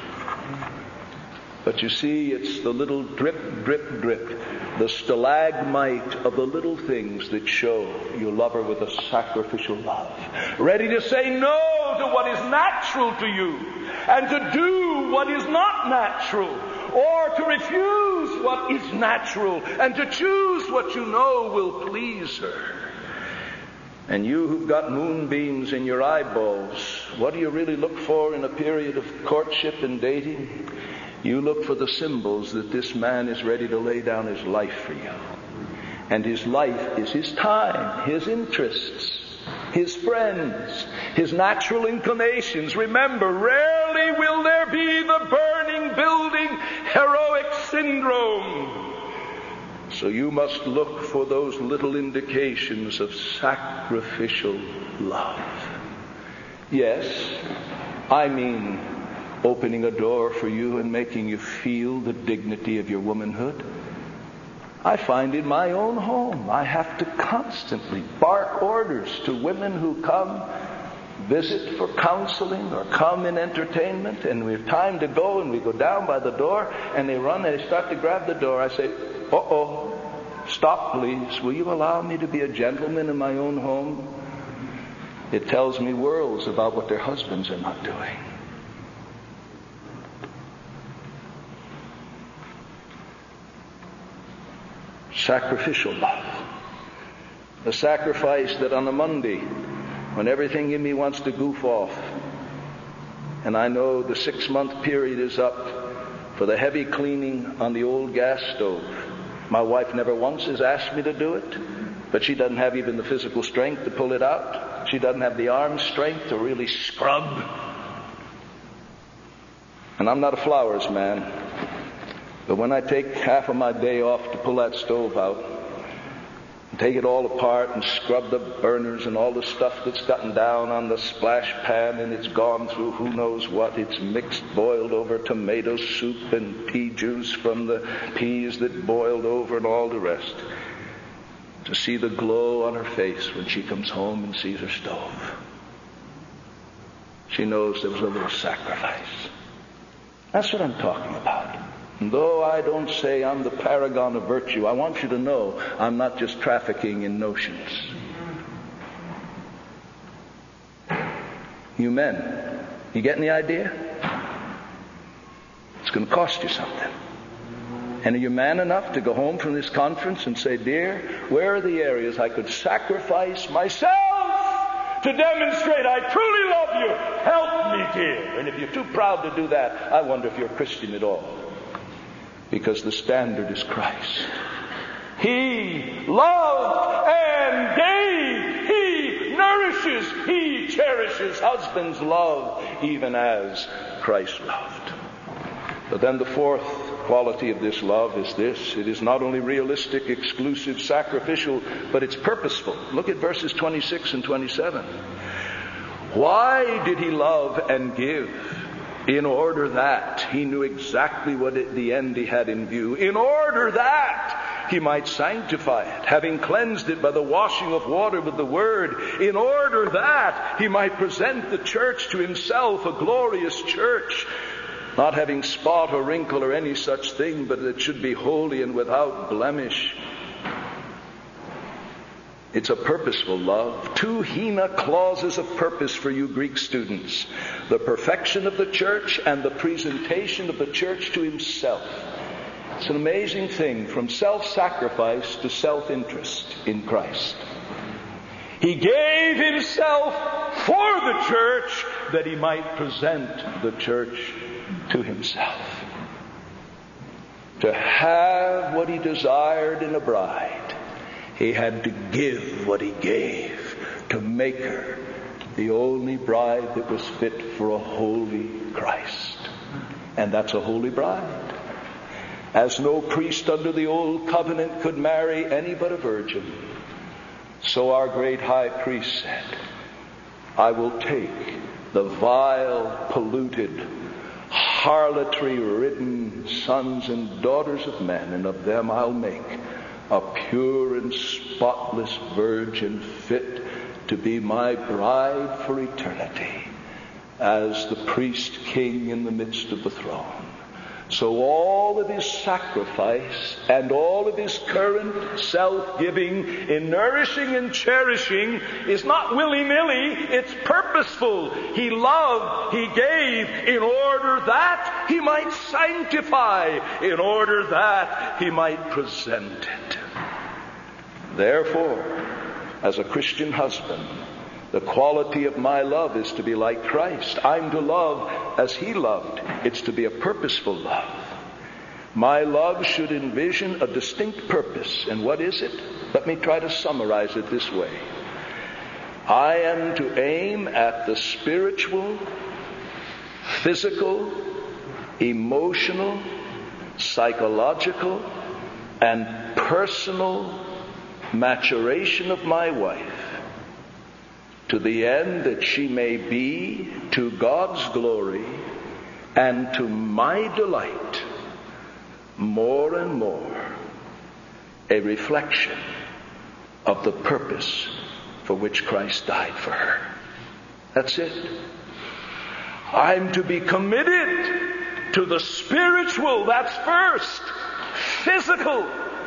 But you see, it's the little drip, drip, drip, the stalagmite of the little things that show you love her with a sacrificial love. Ready to say no to what is natural to you and to do what is not natural. Or to refuse what is natural and to choose what you know will please her. And you who've got moonbeams in your eyeballs, what do you really look for in a period of courtship and dating? You look for the symbols that this man is ready to lay down his life for you. And his life is his time, his interests, his friends, his natural inclinations. Remember, rarely will there be the burning building heroic syndrome. So you must look for those little indications of sacrificial love. Yes, I mean opening a door for you and making you feel the dignity of your womanhood. I find in my own home I have to constantly bark orders to women who come visit for counseling or come in entertainment, and we have time to go, and we go down by the door, and they run and they start to grab the door. I say, uh-oh, stop please. Will you allow me to be a gentleman in my own home? It tells me worlds about what their husbands are not doing. Sacrificial love. The sacrifice that on a Monday, when everything in me wants to goof off, and I know the 6-month period is up for the heavy cleaning on the old gas stove. My wife never once has asked me to do it, but she doesn't have even the physical strength to pull it out. She doesn't have the arm strength to really scrub. And I'm not a flowers man, but when I take half of my day off to pull that stove out, take it all apart and scrub the burners and all the stuff that's gotten down on the splash pan, and it's gone through who knows what. It's mixed, boiled over tomato soup and pea juice from the peas that boiled over and all the rest. To see the glow on her face when she comes home and sees her stove. She knows there was a little sacrifice. That's what I'm talking about. And though I don't say I'm the paragon of virtue, I want you to know I'm not just trafficking in notions. You men, you getting the idea? It's going to cost you something. And are you man enough to go home from this conference and say, dear, where are the areas I could sacrifice myself to demonstrate I truly love you? Help me, dear. And if you're too proud to do that, I wonder if you're a Christian at all. Because the standard is Christ. He loved and gave. He nourishes. He cherishes. Husbands love even as Christ loved. But then the fourth quality of this love is this. It is not only realistic, exclusive, sacrificial, but it's purposeful. Look at verses 26 and 27. Why did he love and give? In order that he knew exactly what the end he had in view. In order that he might sanctify it, having cleansed it by the washing of water with the word. In order that he might present the church to himself, a glorious church, not having spot or wrinkle or any such thing, but that it should be holy and without blemish. It's a purposeful love. 2 hina clauses of purpose for you Greek students. The perfection of the church and the presentation of the church to himself. It's an amazing thing, from self-sacrifice to self-interest in Christ. He gave himself for the church that he might present the church to himself. To have what he desired in a bride, he had to give what he gave to make her the only bride that was fit for a holy Christ. And that's a holy bride. As no priest under the old covenant could marry any but a virgin, so our great high priest said, I will take the vile, polluted, harlotry-ridden sons and daughters of men, and of them I'll make a pure and spotless virgin fit to be my bride for eternity, as the priest king in the midst of the throne. So all of his sacrifice and all of his current self-giving in nourishing and cherishing is not willy-nilly, it's purposeful. He loved, he gave in order that he might sanctify, in order that he might present it. Therefore, as a Christian husband, the quality of my love is to be like Christ. I'm to love as he loved. It's to be a purposeful love. My love should envision a distinct purpose. And what is it? Let me try to summarize it this way. I am to aim at the spiritual, physical, emotional, psychological, and personal maturation of my wife, to the end that she may be, to God's glory and to my delight, more and more a reflection of the purpose for which Christ died for her. That's it. I'm to be committed to the spiritual, that's first, physical,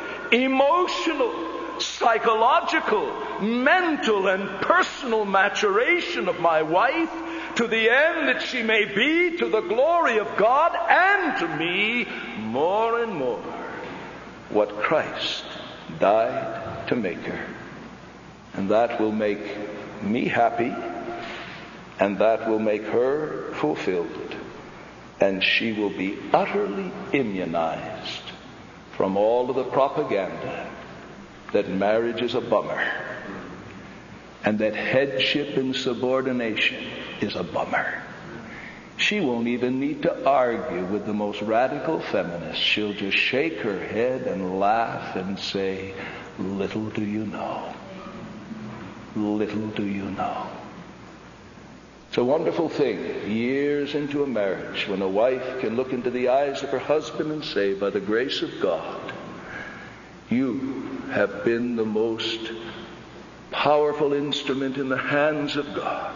emotional, psychological, mental, and personal maturation of my wife, to the end that she may be to the glory of God and to me more and more what Christ died to make her. And that will make me happy, and that will make her fulfilled, and she will be utterly immunized from all of the propaganda that marriage is a bummer and that headship and subordination is a bummer. She won't even need to argue with the most radical feminist. She'll just shake her head and laugh and say, little do you know. Little do you know. It's a wonderful thing, years into a marriage, when a wife can look into the eyes of her husband and say, by the grace of God, you have been the most powerful instrument in the hands of God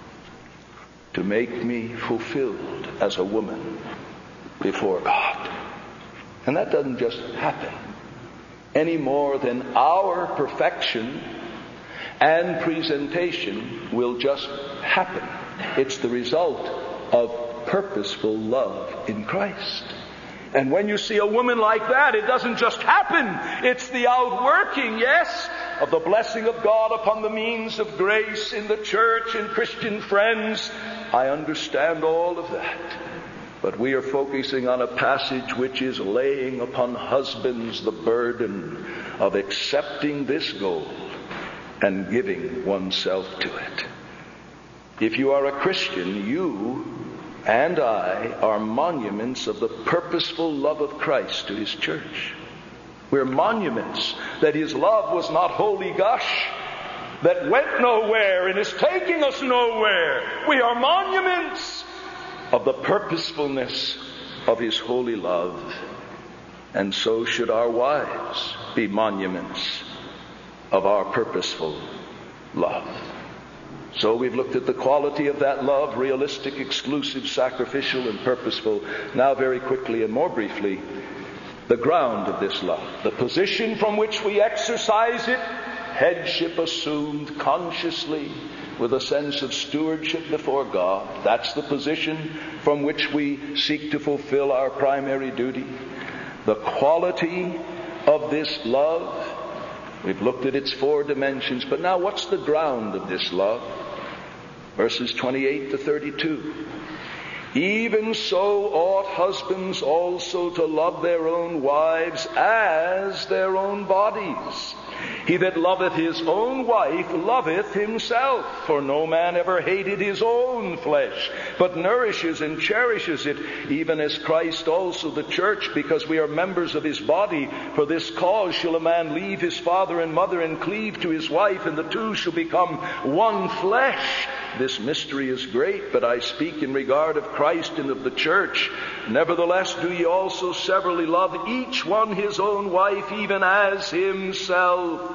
to make me fulfilled as a woman before God. And that doesn't just happen any more than our perfection and presentation will just happen. It's the result of purposeful love in Christ. And when you see a woman like that, it doesn't just happen. It's the outworking, yes, of the blessing of God upon the means of grace in the church and Christian friends. I understand all of that. But we are focusing on a passage which is laying upon husbands the burden of accepting this goal and giving oneself to it. If you are a Christian, you and I are monuments of the purposeful love of Christ to His church. We're monuments that His love was not holy gush that went nowhere and is taking us nowhere. We are monuments of the purposefulness of His holy love. And so should our wives be monuments of our purposeful love. So we've looked at the quality of that love, realistic, exclusive, sacrificial, and purposeful. Now very quickly and more briefly, the ground of this love, the position from which we exercise it, headship assumed consciously with a sense of stewardship before God. That's the position from which we seek to fulfill our primary duty. The quality of this love, we've looked at its 4 dimensions, but now what's the ground of this love? Verses 28 to 32. Even so ought husbands also to love their own wives as their own bodies. He that loveth his own wife loveth himself. For no man ever hated his own flesh, but nourishes and cherishes it, even as Christ also the church, because we are members of His body. For this cause shall a man leave his father and mother and cleave to his wife, and the two shall become one flesh. This mystery is great, but I speak in regard of Christ and of the church. Nevertheless, do ye also severally love each one his own wife, even as himself.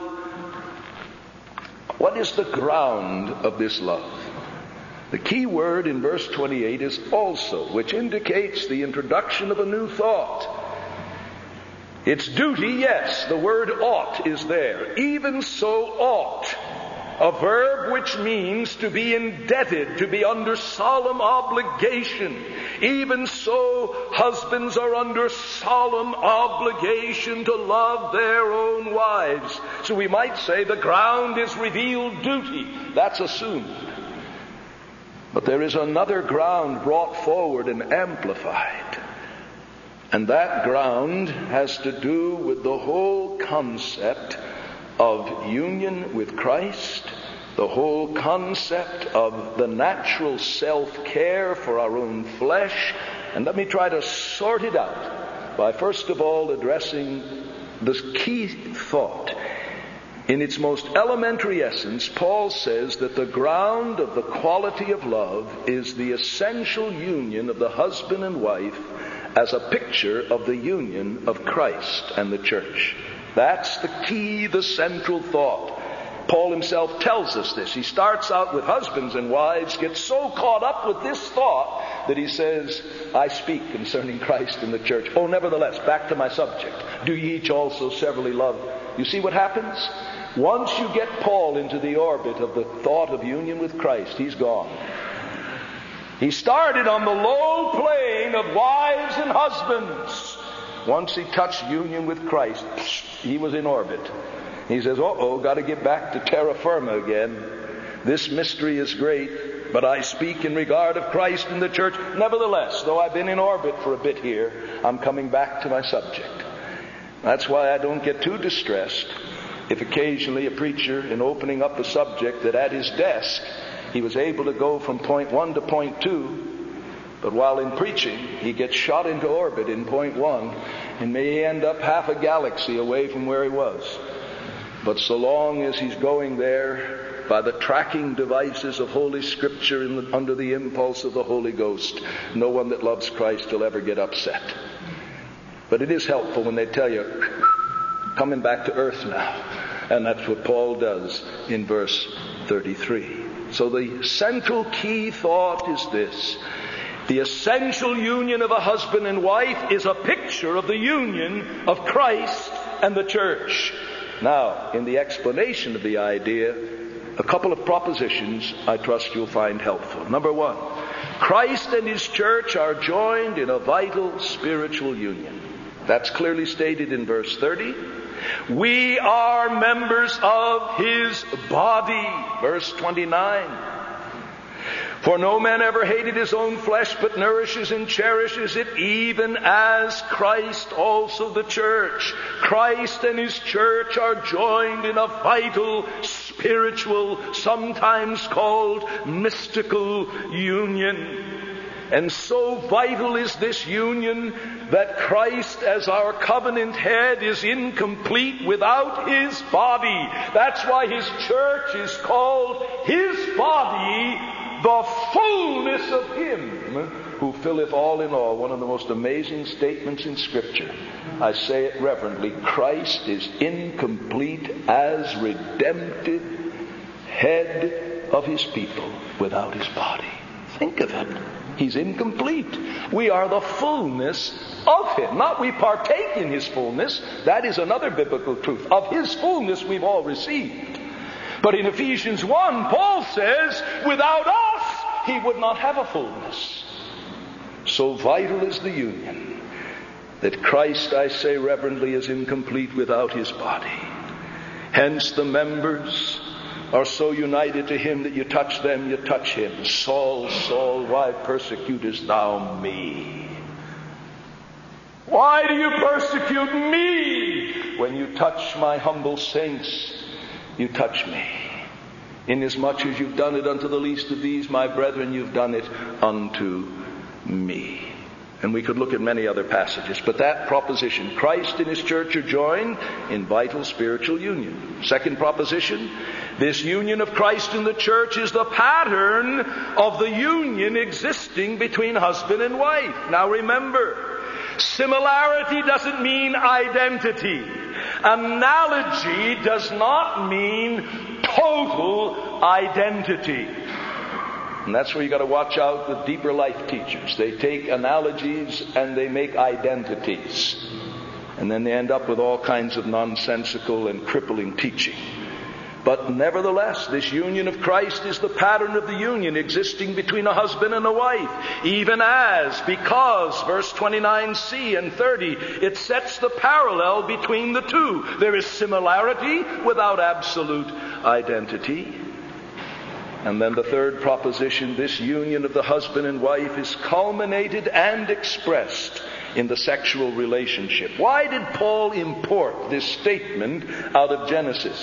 What is the ground of this love? The key word in verse 28 is also, which indicates the introduction of a new thought. It's duty, yes, the word ought is there. Even so ought. A verb which means to be indebted, to be under solemn obligation. Even so, husbands are under solemn obligation to love their own wives. So we might say the ground is revealed duty. That's assumed. But there is another ground brought forward and amplified. And that ground has to do with the whole concept of union with Christ, the whole concept of the natural self-care for our own flesh. And let me try to sort it out by first of all addressing the key thought. In its most elementary essence, Paul says that the ground of the quality of love is the essential union of the husband and wife as a picture of the union of Christ and the church. That's the key, the central thought. Paul himself tells us this. He starts out with husbands and wives, gets so caught up with this thought that he says, I speak concerning Christ and the church. Oh, nevertheless, back to my subject. Do ye each also severally love? You see what happens? Once you get Paul into the orbit of the thought of union with Christ, he's gone. He started on the low plane of wives and husbands. Once he touched union with Christ, he was in orbit. He says, got to get back to terra firma again. This mystery is great, but I speak in regard of Christ and the church. Nevertheless, though I've been in orbit for a bit here, I'm coming back to my subject. That's why I don't get too distressed if occasionally a preacher, in opening up a subject, that at his desk he was able to go from point 1 to point 2, but while in preaching he gets shot into orbit in point 1 and may end up half a galaxy away from where he was. But so long as he's going there by the tracking devices of Holy Scripture under the impulse of the Holy Ghost, no one that loves Christ will ever get upset. But it is helpful when they tell you, coming back to earth now. And that's what Paul does in verse 33. So the central key thought is this. The essential union of a husband and wife is a picture of the union of Christ and the church. Now, in the explanation of the idea, a couple of propositions I trust you'll find helpful. Number 1, Christ and his church are joined in a vital spiritual union. That's clearly stated in verse 30. We are members of his body. Verse 29. For no man ever hated his own flesh, but nourishes and cherishes it, even as Christ also the church. Christ and his church are joined in a vital, spiritual, sometimes called mystical union. And so vital is this union that Christ as our covenant head is incomplete without his body. That's why his church is called his body, the fullness of him who filleth all in all. One of the most amazing statements in Scripture. I say it reverently. Christ is incomplete as redemptive head of his people without his body. Think of it. He's incomplete. We are the fullness of him. Not we partake in his fullness. That is another biblical truth. Of his fullness we've all received. But in Ephesians 1, Paul says, without us, he would not have a fullness. So vital is the union that Christ, I say reverently, is incomplete without his body. Hence the members are so united to him that you touch them, you touch him. Saul, Saul, why persecutest thou me? Why do you persecute me? When you touch my humble saints, you touch me. Inasmuch as you've done it unto the least of these, my brethren, you've done it unto me. And we could look at many other passages. But that proposition, Christ and his church are joined in vital spiritual union. Second proposition, this union of Christ and the church is the pattern of the union existing between husband and wife. Now remember, similarity doesn't mean identity. Analogy does not mean total identity. And that's where you got to watch out with deeper life teachers. They take analogies and they make identities. And then they end up with all kinds of nonsensical and crippling teaching. But nevertheless, this union of Christ is the pattern of the union existing between a husband and a wife. Even as, because, verse 29c and 30, it sets the parallel between the two. There is similarity without absolute identity. And then the third proposition, this union of the husband and wife is culminated and expressed in the sexual relationship. Why did Paul import this statement out of Genesis?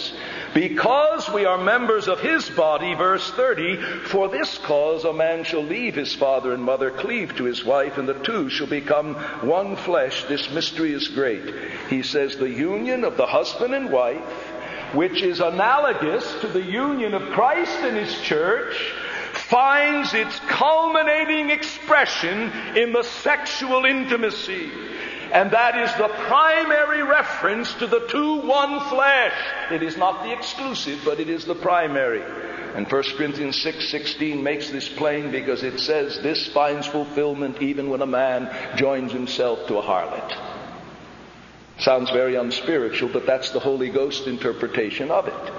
Because we are members of his body, verse 30, for this cause a man shall leave his father and mother, cleave to his wife, and the two shall become one flesh. This mystery is great. He says the union of the husband and wife, which is analogous to the union of Christ and his church, finds its culminating expression in the sexual intimacy. And that is the primary reference to the two one flesh. It is not the exclusive, but it is the primary. And 1 Corinthians 6:16 makes this plain, because it says this finds fulfillment even when a man joins himself to a harlot. Sounds very unspiritual, but that's the Holy Ghost interpretation of it.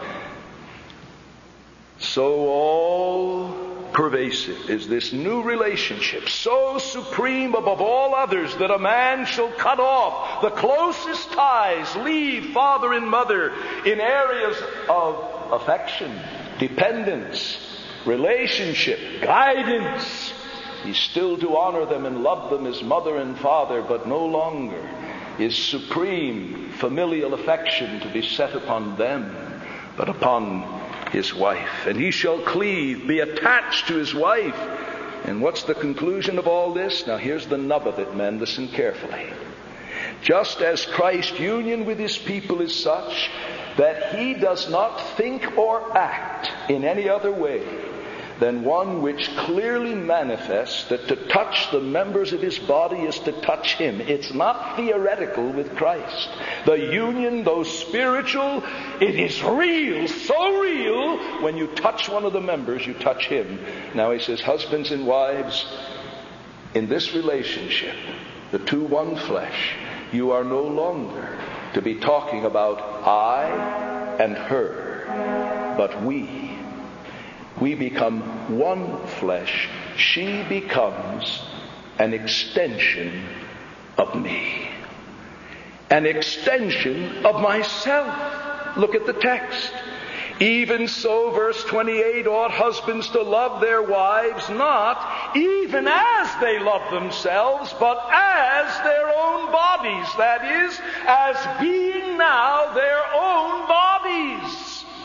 So all pervasive is this new relationship, so supreme above all others, that a man shall cut off the closest ties, leave father and mother in areas of affection, dependence, relationship, guidance. He's still to honor them and love them as mother and father, but no longer is supreme familial affection to be set upon them, but upon his wife. And he shall cleave, be attached to his wife. And what's the conclusion of all this? Now here's the nub of it, men. Listen carefully. Just as Christ's union with his people is such that he does not think or act in any other way than one which clearly manifests that to touch the members of his body is to touch him. It's not theoretical with Christ. The union, though spiritual, it is real, so real, when you touch one of the members, you touch him. Now he says, husbands and wives, in this relationship, the two one flesh, you are no longer to be talking about I and her, but we. We become one flesh. She becomes an extension of me. An extension of myself. Look at the text. Even so, verse 28, ought husbands to love their wives, not even as they love themselves, but as their own bodies. That is, as being now their own bodies.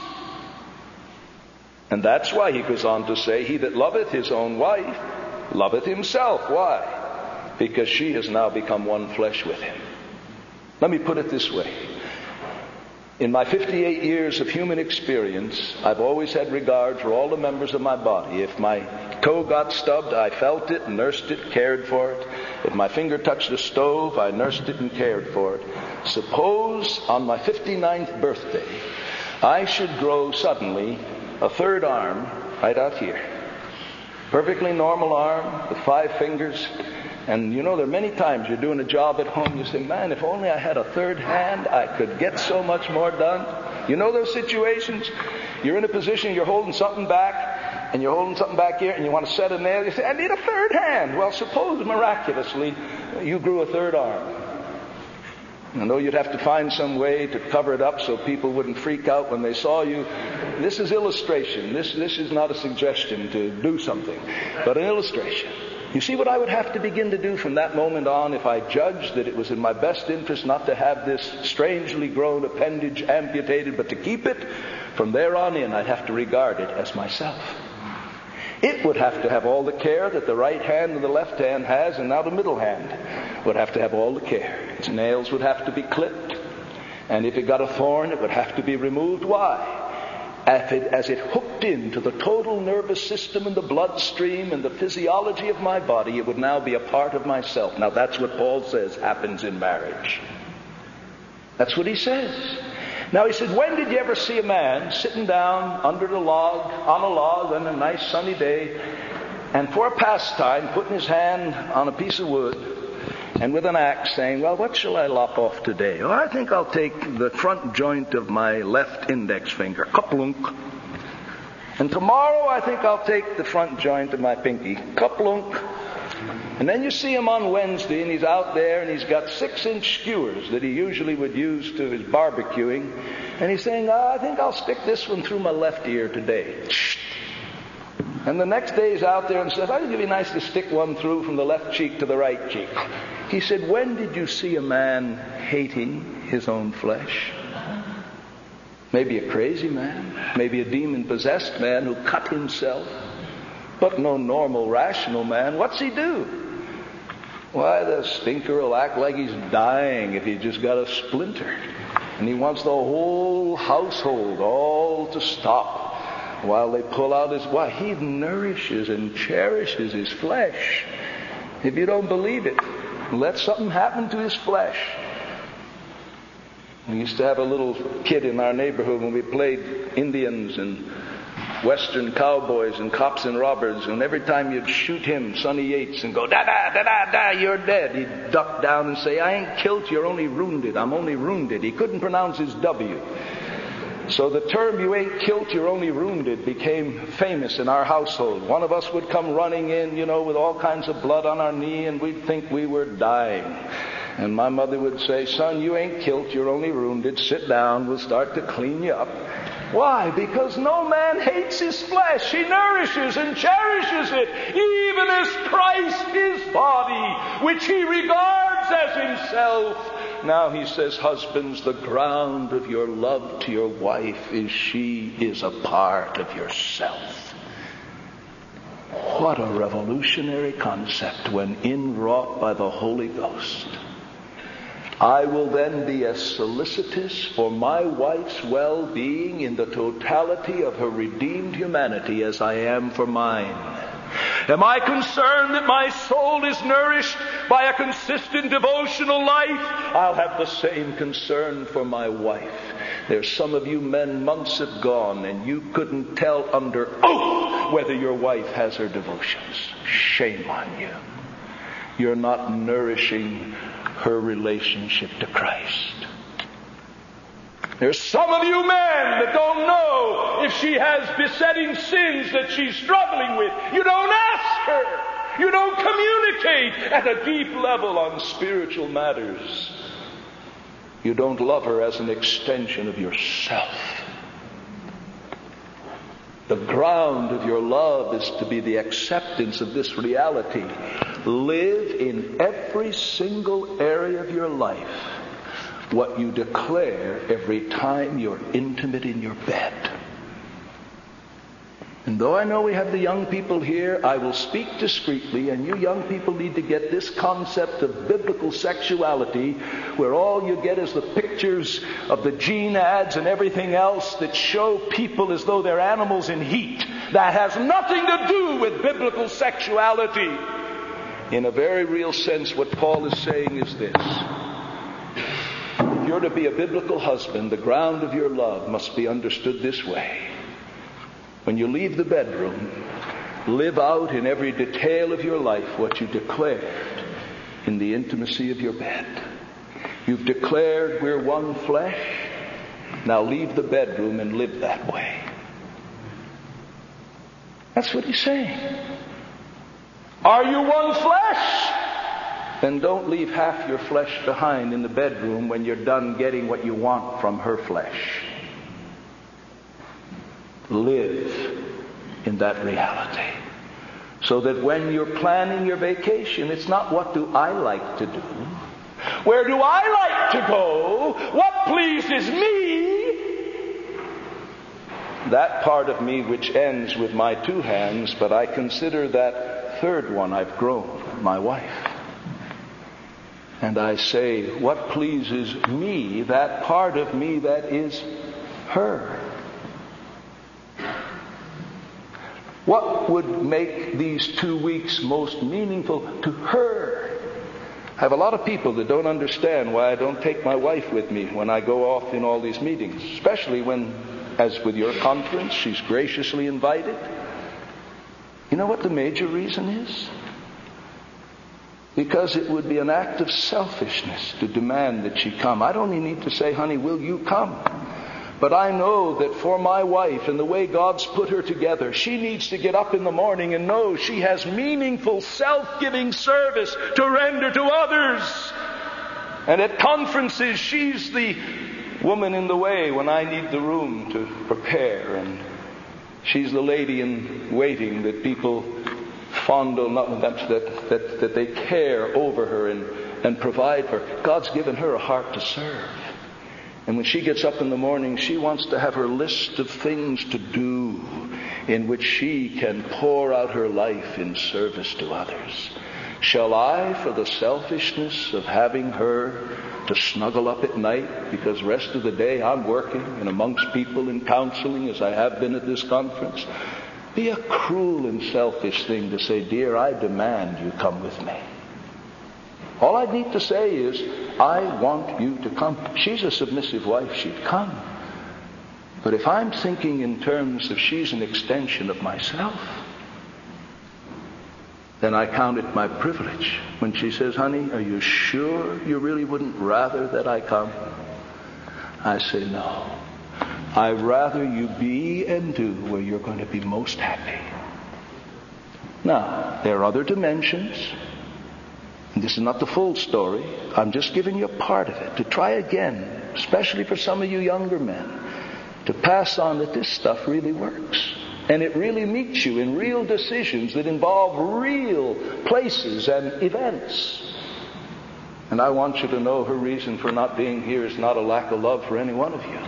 And that's why he goes on to say, he that loveth his own wife loveth himself. Why? Because she has now become one flesh with him. Let me put it this way. In my 58 years of human experience, I've always had regard for all the members of my body. If my toe got stubbed, I felt it, nursed it, cared for it. If my finger touched the stove, I nursed it and cared for it. Suppose on my 59th birthday, I should grow suddenly a third arm right out here. Perfectly normal arm with 5 fingers. And you know, there are many times you're doing a job at home, you say, man, if only I had a third hand, I could get so much more done. You know those situations? You're in a position, you're holding something back, and you're holding something back here, and you want to set a nail. You say, I need a third hand. Well, suppose miraculously you grew a third arm. I know you'd have to find some way to cover it up so people wouldn't freak out when they saw you. This is illustration. This is not a suggestion to do something, but an illustration. You see what I would have to begin to do from that moment on if I judged that it was in my best interest not to have this strangely grown appendage amputated, but to keep it? From there on in, I'd have to regard it as myself. It would have to have all the care that the right hand and the left hand has, and now the middle hand would have to have all the care. Its nails would have to be clipped, and if it got a thorn, it would have to be removed. Why? As it hooked into the total nervous system and the bloodstream and the physiology of my body, it would now be a part of myself. Now that's what Paul says happens in marriage. That's what he says. Now he said, when did you ever see a man sitting down under the log, on a log on a nice sunny day, and for a pastime putting his hand on a piece of wood and with an axe saying, well, what shall I lop off today? Oh, I think I'll take the front joint of my left index finger, kaplunk. And tomorrow I think I'll take the front joint of my pinky, kaplunk. And then you see him on Wednesday, and he's out there, and he's got 6-inch skewers that he usually would use to his barbecuing. And he's saying, I think I'll stick this one through my left ear today. And the next day he's out there and says, I think it'd be nice to stick one through from the left cheek to the right cheek. He said, when did you see a man hating his own flesh? Maybe a crazy man, maybe a demon-possessed man who cut himself, but no normal, rational man. What's he do? Why, the stinker will act like he's dying if he just got a splinter. And he wants the whole household all to stop while they pull out his... Why, he nourishes and cherishes his flesh. If you don't believe it, let something happen to his flesh. We used to have a little kid in our neighborhood when we played Indians and Western cowboys and cops and robbers, and every time you'd shoot him, Sonny Yates, and go, da-da, da-da, da, you're dead, he'd duck down and say, I ain't killed, you're only wounded, I'm only wounded. He couldn't pronounce his W. So the term, you ain't killed, you're only wounded, became famous in our household. One of us would come running in, with all kinds of blood on our knee, and we'd think we were dying. And my mother would say, son, you ain't killed, you're only wounded. Sit down, we'll start to clean you up. Why? Because no man hates his flesh. He nourishes and cherishes it, even as Christ his body, which he regards as himself. Now he says, husbands, the ground of your love to your wife is she is a part of yourself. What a revolutionary concept when inwrought by the Holy Ghost. I will then be as solicitous for my wife's well-being in the totality of her redeemed humanity as I am for mine. Am I concerned that my soul is nourished by a consistent devotional life? I'll have the same concern for my wife. There's some of you men, months have gone, and you couldn't tell under oath whether your wife has her devotions. Shame on you. You're not nourishing her relationship to Christ. There's some of you men that don't know if she has besetting sins that she's struggling with. You don't ask her. You don't communicate at a deep level on spiritual matters. You don't love her as an extension of yourself. The ground of your love is to be the acceptance of this reality. Live in every single area of your life what you declare every time you're intimate in your bed. And though I know we have the young people here, I will speak discreetly, and you young people need to get this concept of biblical sexuality, where all you get is the pictures of the gene ads and everything else that show people as though they're animals in heat. That has nothing to do with biblical sexuality. In a very real sense, what Paul is saying is this. If you're to be a biblical husband, the ground of your love must be understood this way. When you leave the bedroom, live out in every detail of your life what you declared in the intimacy of your bed. You've declared we're one flesh. Now leave the bedroom and live that way. That's what he's saying. Are you one flesh? Then don't leave half your flesh behind in the bedroom when you're done getting what you want from her flesh. Live in that reality. So that when you're planning your vacation, it's not what do I like to do? Where do I like to go? What pleases me? That part of me which ends with my two hands, but I consider that third one I've grown, my wife. And I say, what pleases me, that part of me that is her? What would make these 2 weeks most meaningful to her? I have a lot of people that don't understand why I don't take my wife with me when I go off in all these meetings, especially when, as with your conference, she's graciously invited. You know what the major reason is? Because it would be an act of selfishness to demand that she come. I don't even need to say, honey, will you come? But I know that for my wife and the way God's put her together, she needs to get up in the morning and know she has meaningful self-giving service to render to others. And at conferences, she's the woman in the way when I need the room to prepare. And she's the lady in waiting that people fondle, that they care over her and provide for. God's given her a heart to serve. And when she gets up in the morning, she wants to have her list of things to do in which she can pour out her life in service to others. Shall I, for the selfishness of having her to snuggle up at night, because the rest of the day I'm working and amongst people and counseling as I have been at this conference, be a cruel and selfish thing to say, dear, I demand you come with me. All I need to say is, I want you to come. She's a submissive wife, she'd come. But if I'm thinking in terms of she's an extension of myself, then I count it my privilege when she says, honey, are you sure you really wouldn't rather that I come? I say, no. I'd rather you be and do where you're going to be most happy. Now, there are other dimensions. And this is not the full story. I'm just giving you a part of it to try again, especially for some of you younger men, to pass on that this stuff really works. And it really meets you in real decisions that involve real places and events. And I want you to know her reason for not being here is not a lack of love for any one of you.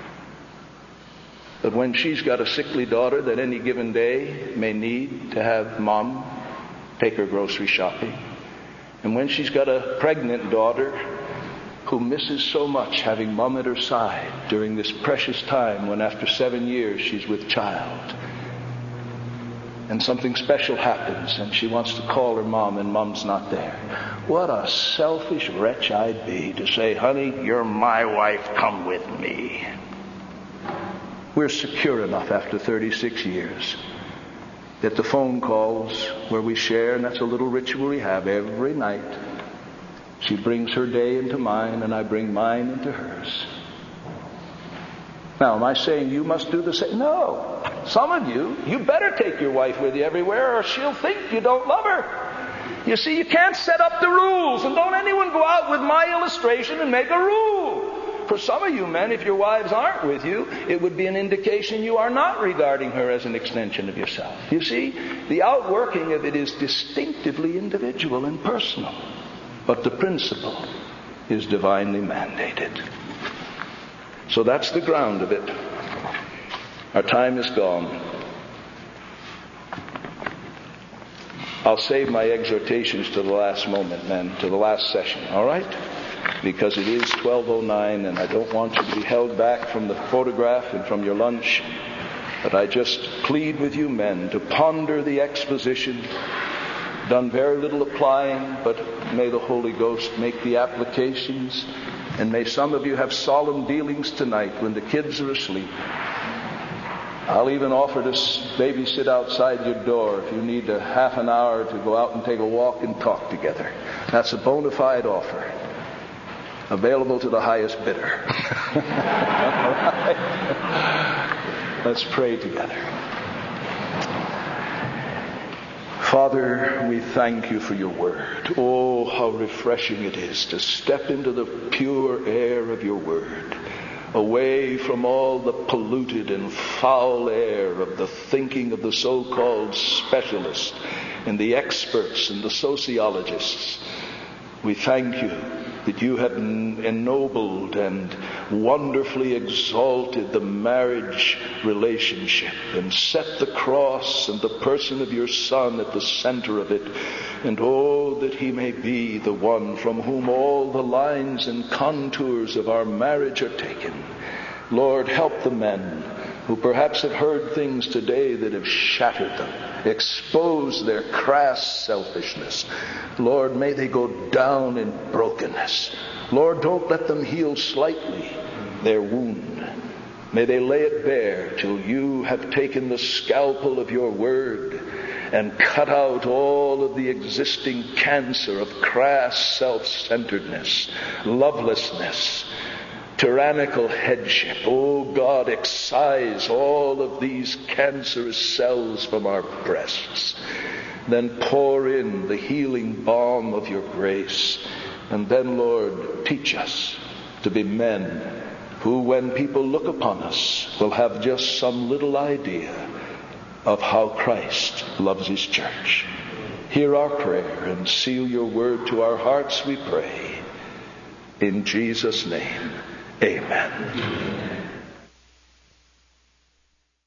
But when she's got a sickly daughter that any given day may need to have mom take her grocery shopping, and when she's got a pregnant daughter who misses so much having mom at her side during this precious time when after 7 years she's with child, and something special happens and she wants to call her mom and mom's not there. What a selfish wretch I'd be to say, honey, you're my wife, come with me. We're secure enough after 36 years that the phone calls where we share, and that's a little ritual we have every night. She brings her day into mine, and I bring mine into hers. Now, am I saying you must do the same? No. Some of you better take your wife with you everywhere, or she'll think you don't love her. You see, you can't set up the rules, and don't anyone go out with my illustration and make a rule. For some of you men, if your wives aren't with you, it would be an indication you are not regarding her as an extension of yourself. You see, the outworking of it is distinctively individual and personal. But the principle is divinely mandated. So that's the ground of it. Our time is gone. I'll save my exhortations to the last moment, men, to the last session, all right? Because it is 12:09 and I don't want you to be held back from the photograph and from your lunch. But I just plead with you men to ponder the exposition. Done very little applying, but may the Holy Ghost make the applications. And may some of you have solemn dealings tonight when the kids are asleep. I'll even offer to babysit outside your door if you need a half an hour to go out and take a walk and talk together. That's a bona fide offer. Available to the highest bidder. Let's pray together. Father, we thank you for your word. Oh, how refreshing it is to step into the pure air of your word, away from all the polluted and foul air of the thinking of the so-called specialists and the experts and the sociologists. We thank you that you have ennobled and wonderfully exalted the marriage relationship and set the cross and the person of your Son at the center of it. And oh, that he may be the one from whom all the lines and contours of our marriage are taken. Lord, help the men who perhaps have heard things today that have shattered them, expose their crass selfishness. Lord, may they go down in brokenness. Lord, don't let them heal slightly their wound. May they lay it bare till you have taken the scalpel of your word and cut out all of the existing cancer of crass self-centeredness, lovelessness, tyrannical headship. Oh God, excise all of these cancerous cells from our breasts. Then pour in the healing balm of your grace. And then, Lord, teach us to be men who, when people look upon us, will have just some little idea of how Christ loves his church. Hear our prayer and seal your word to our hearts, we pray. In Jesus' name. Amen.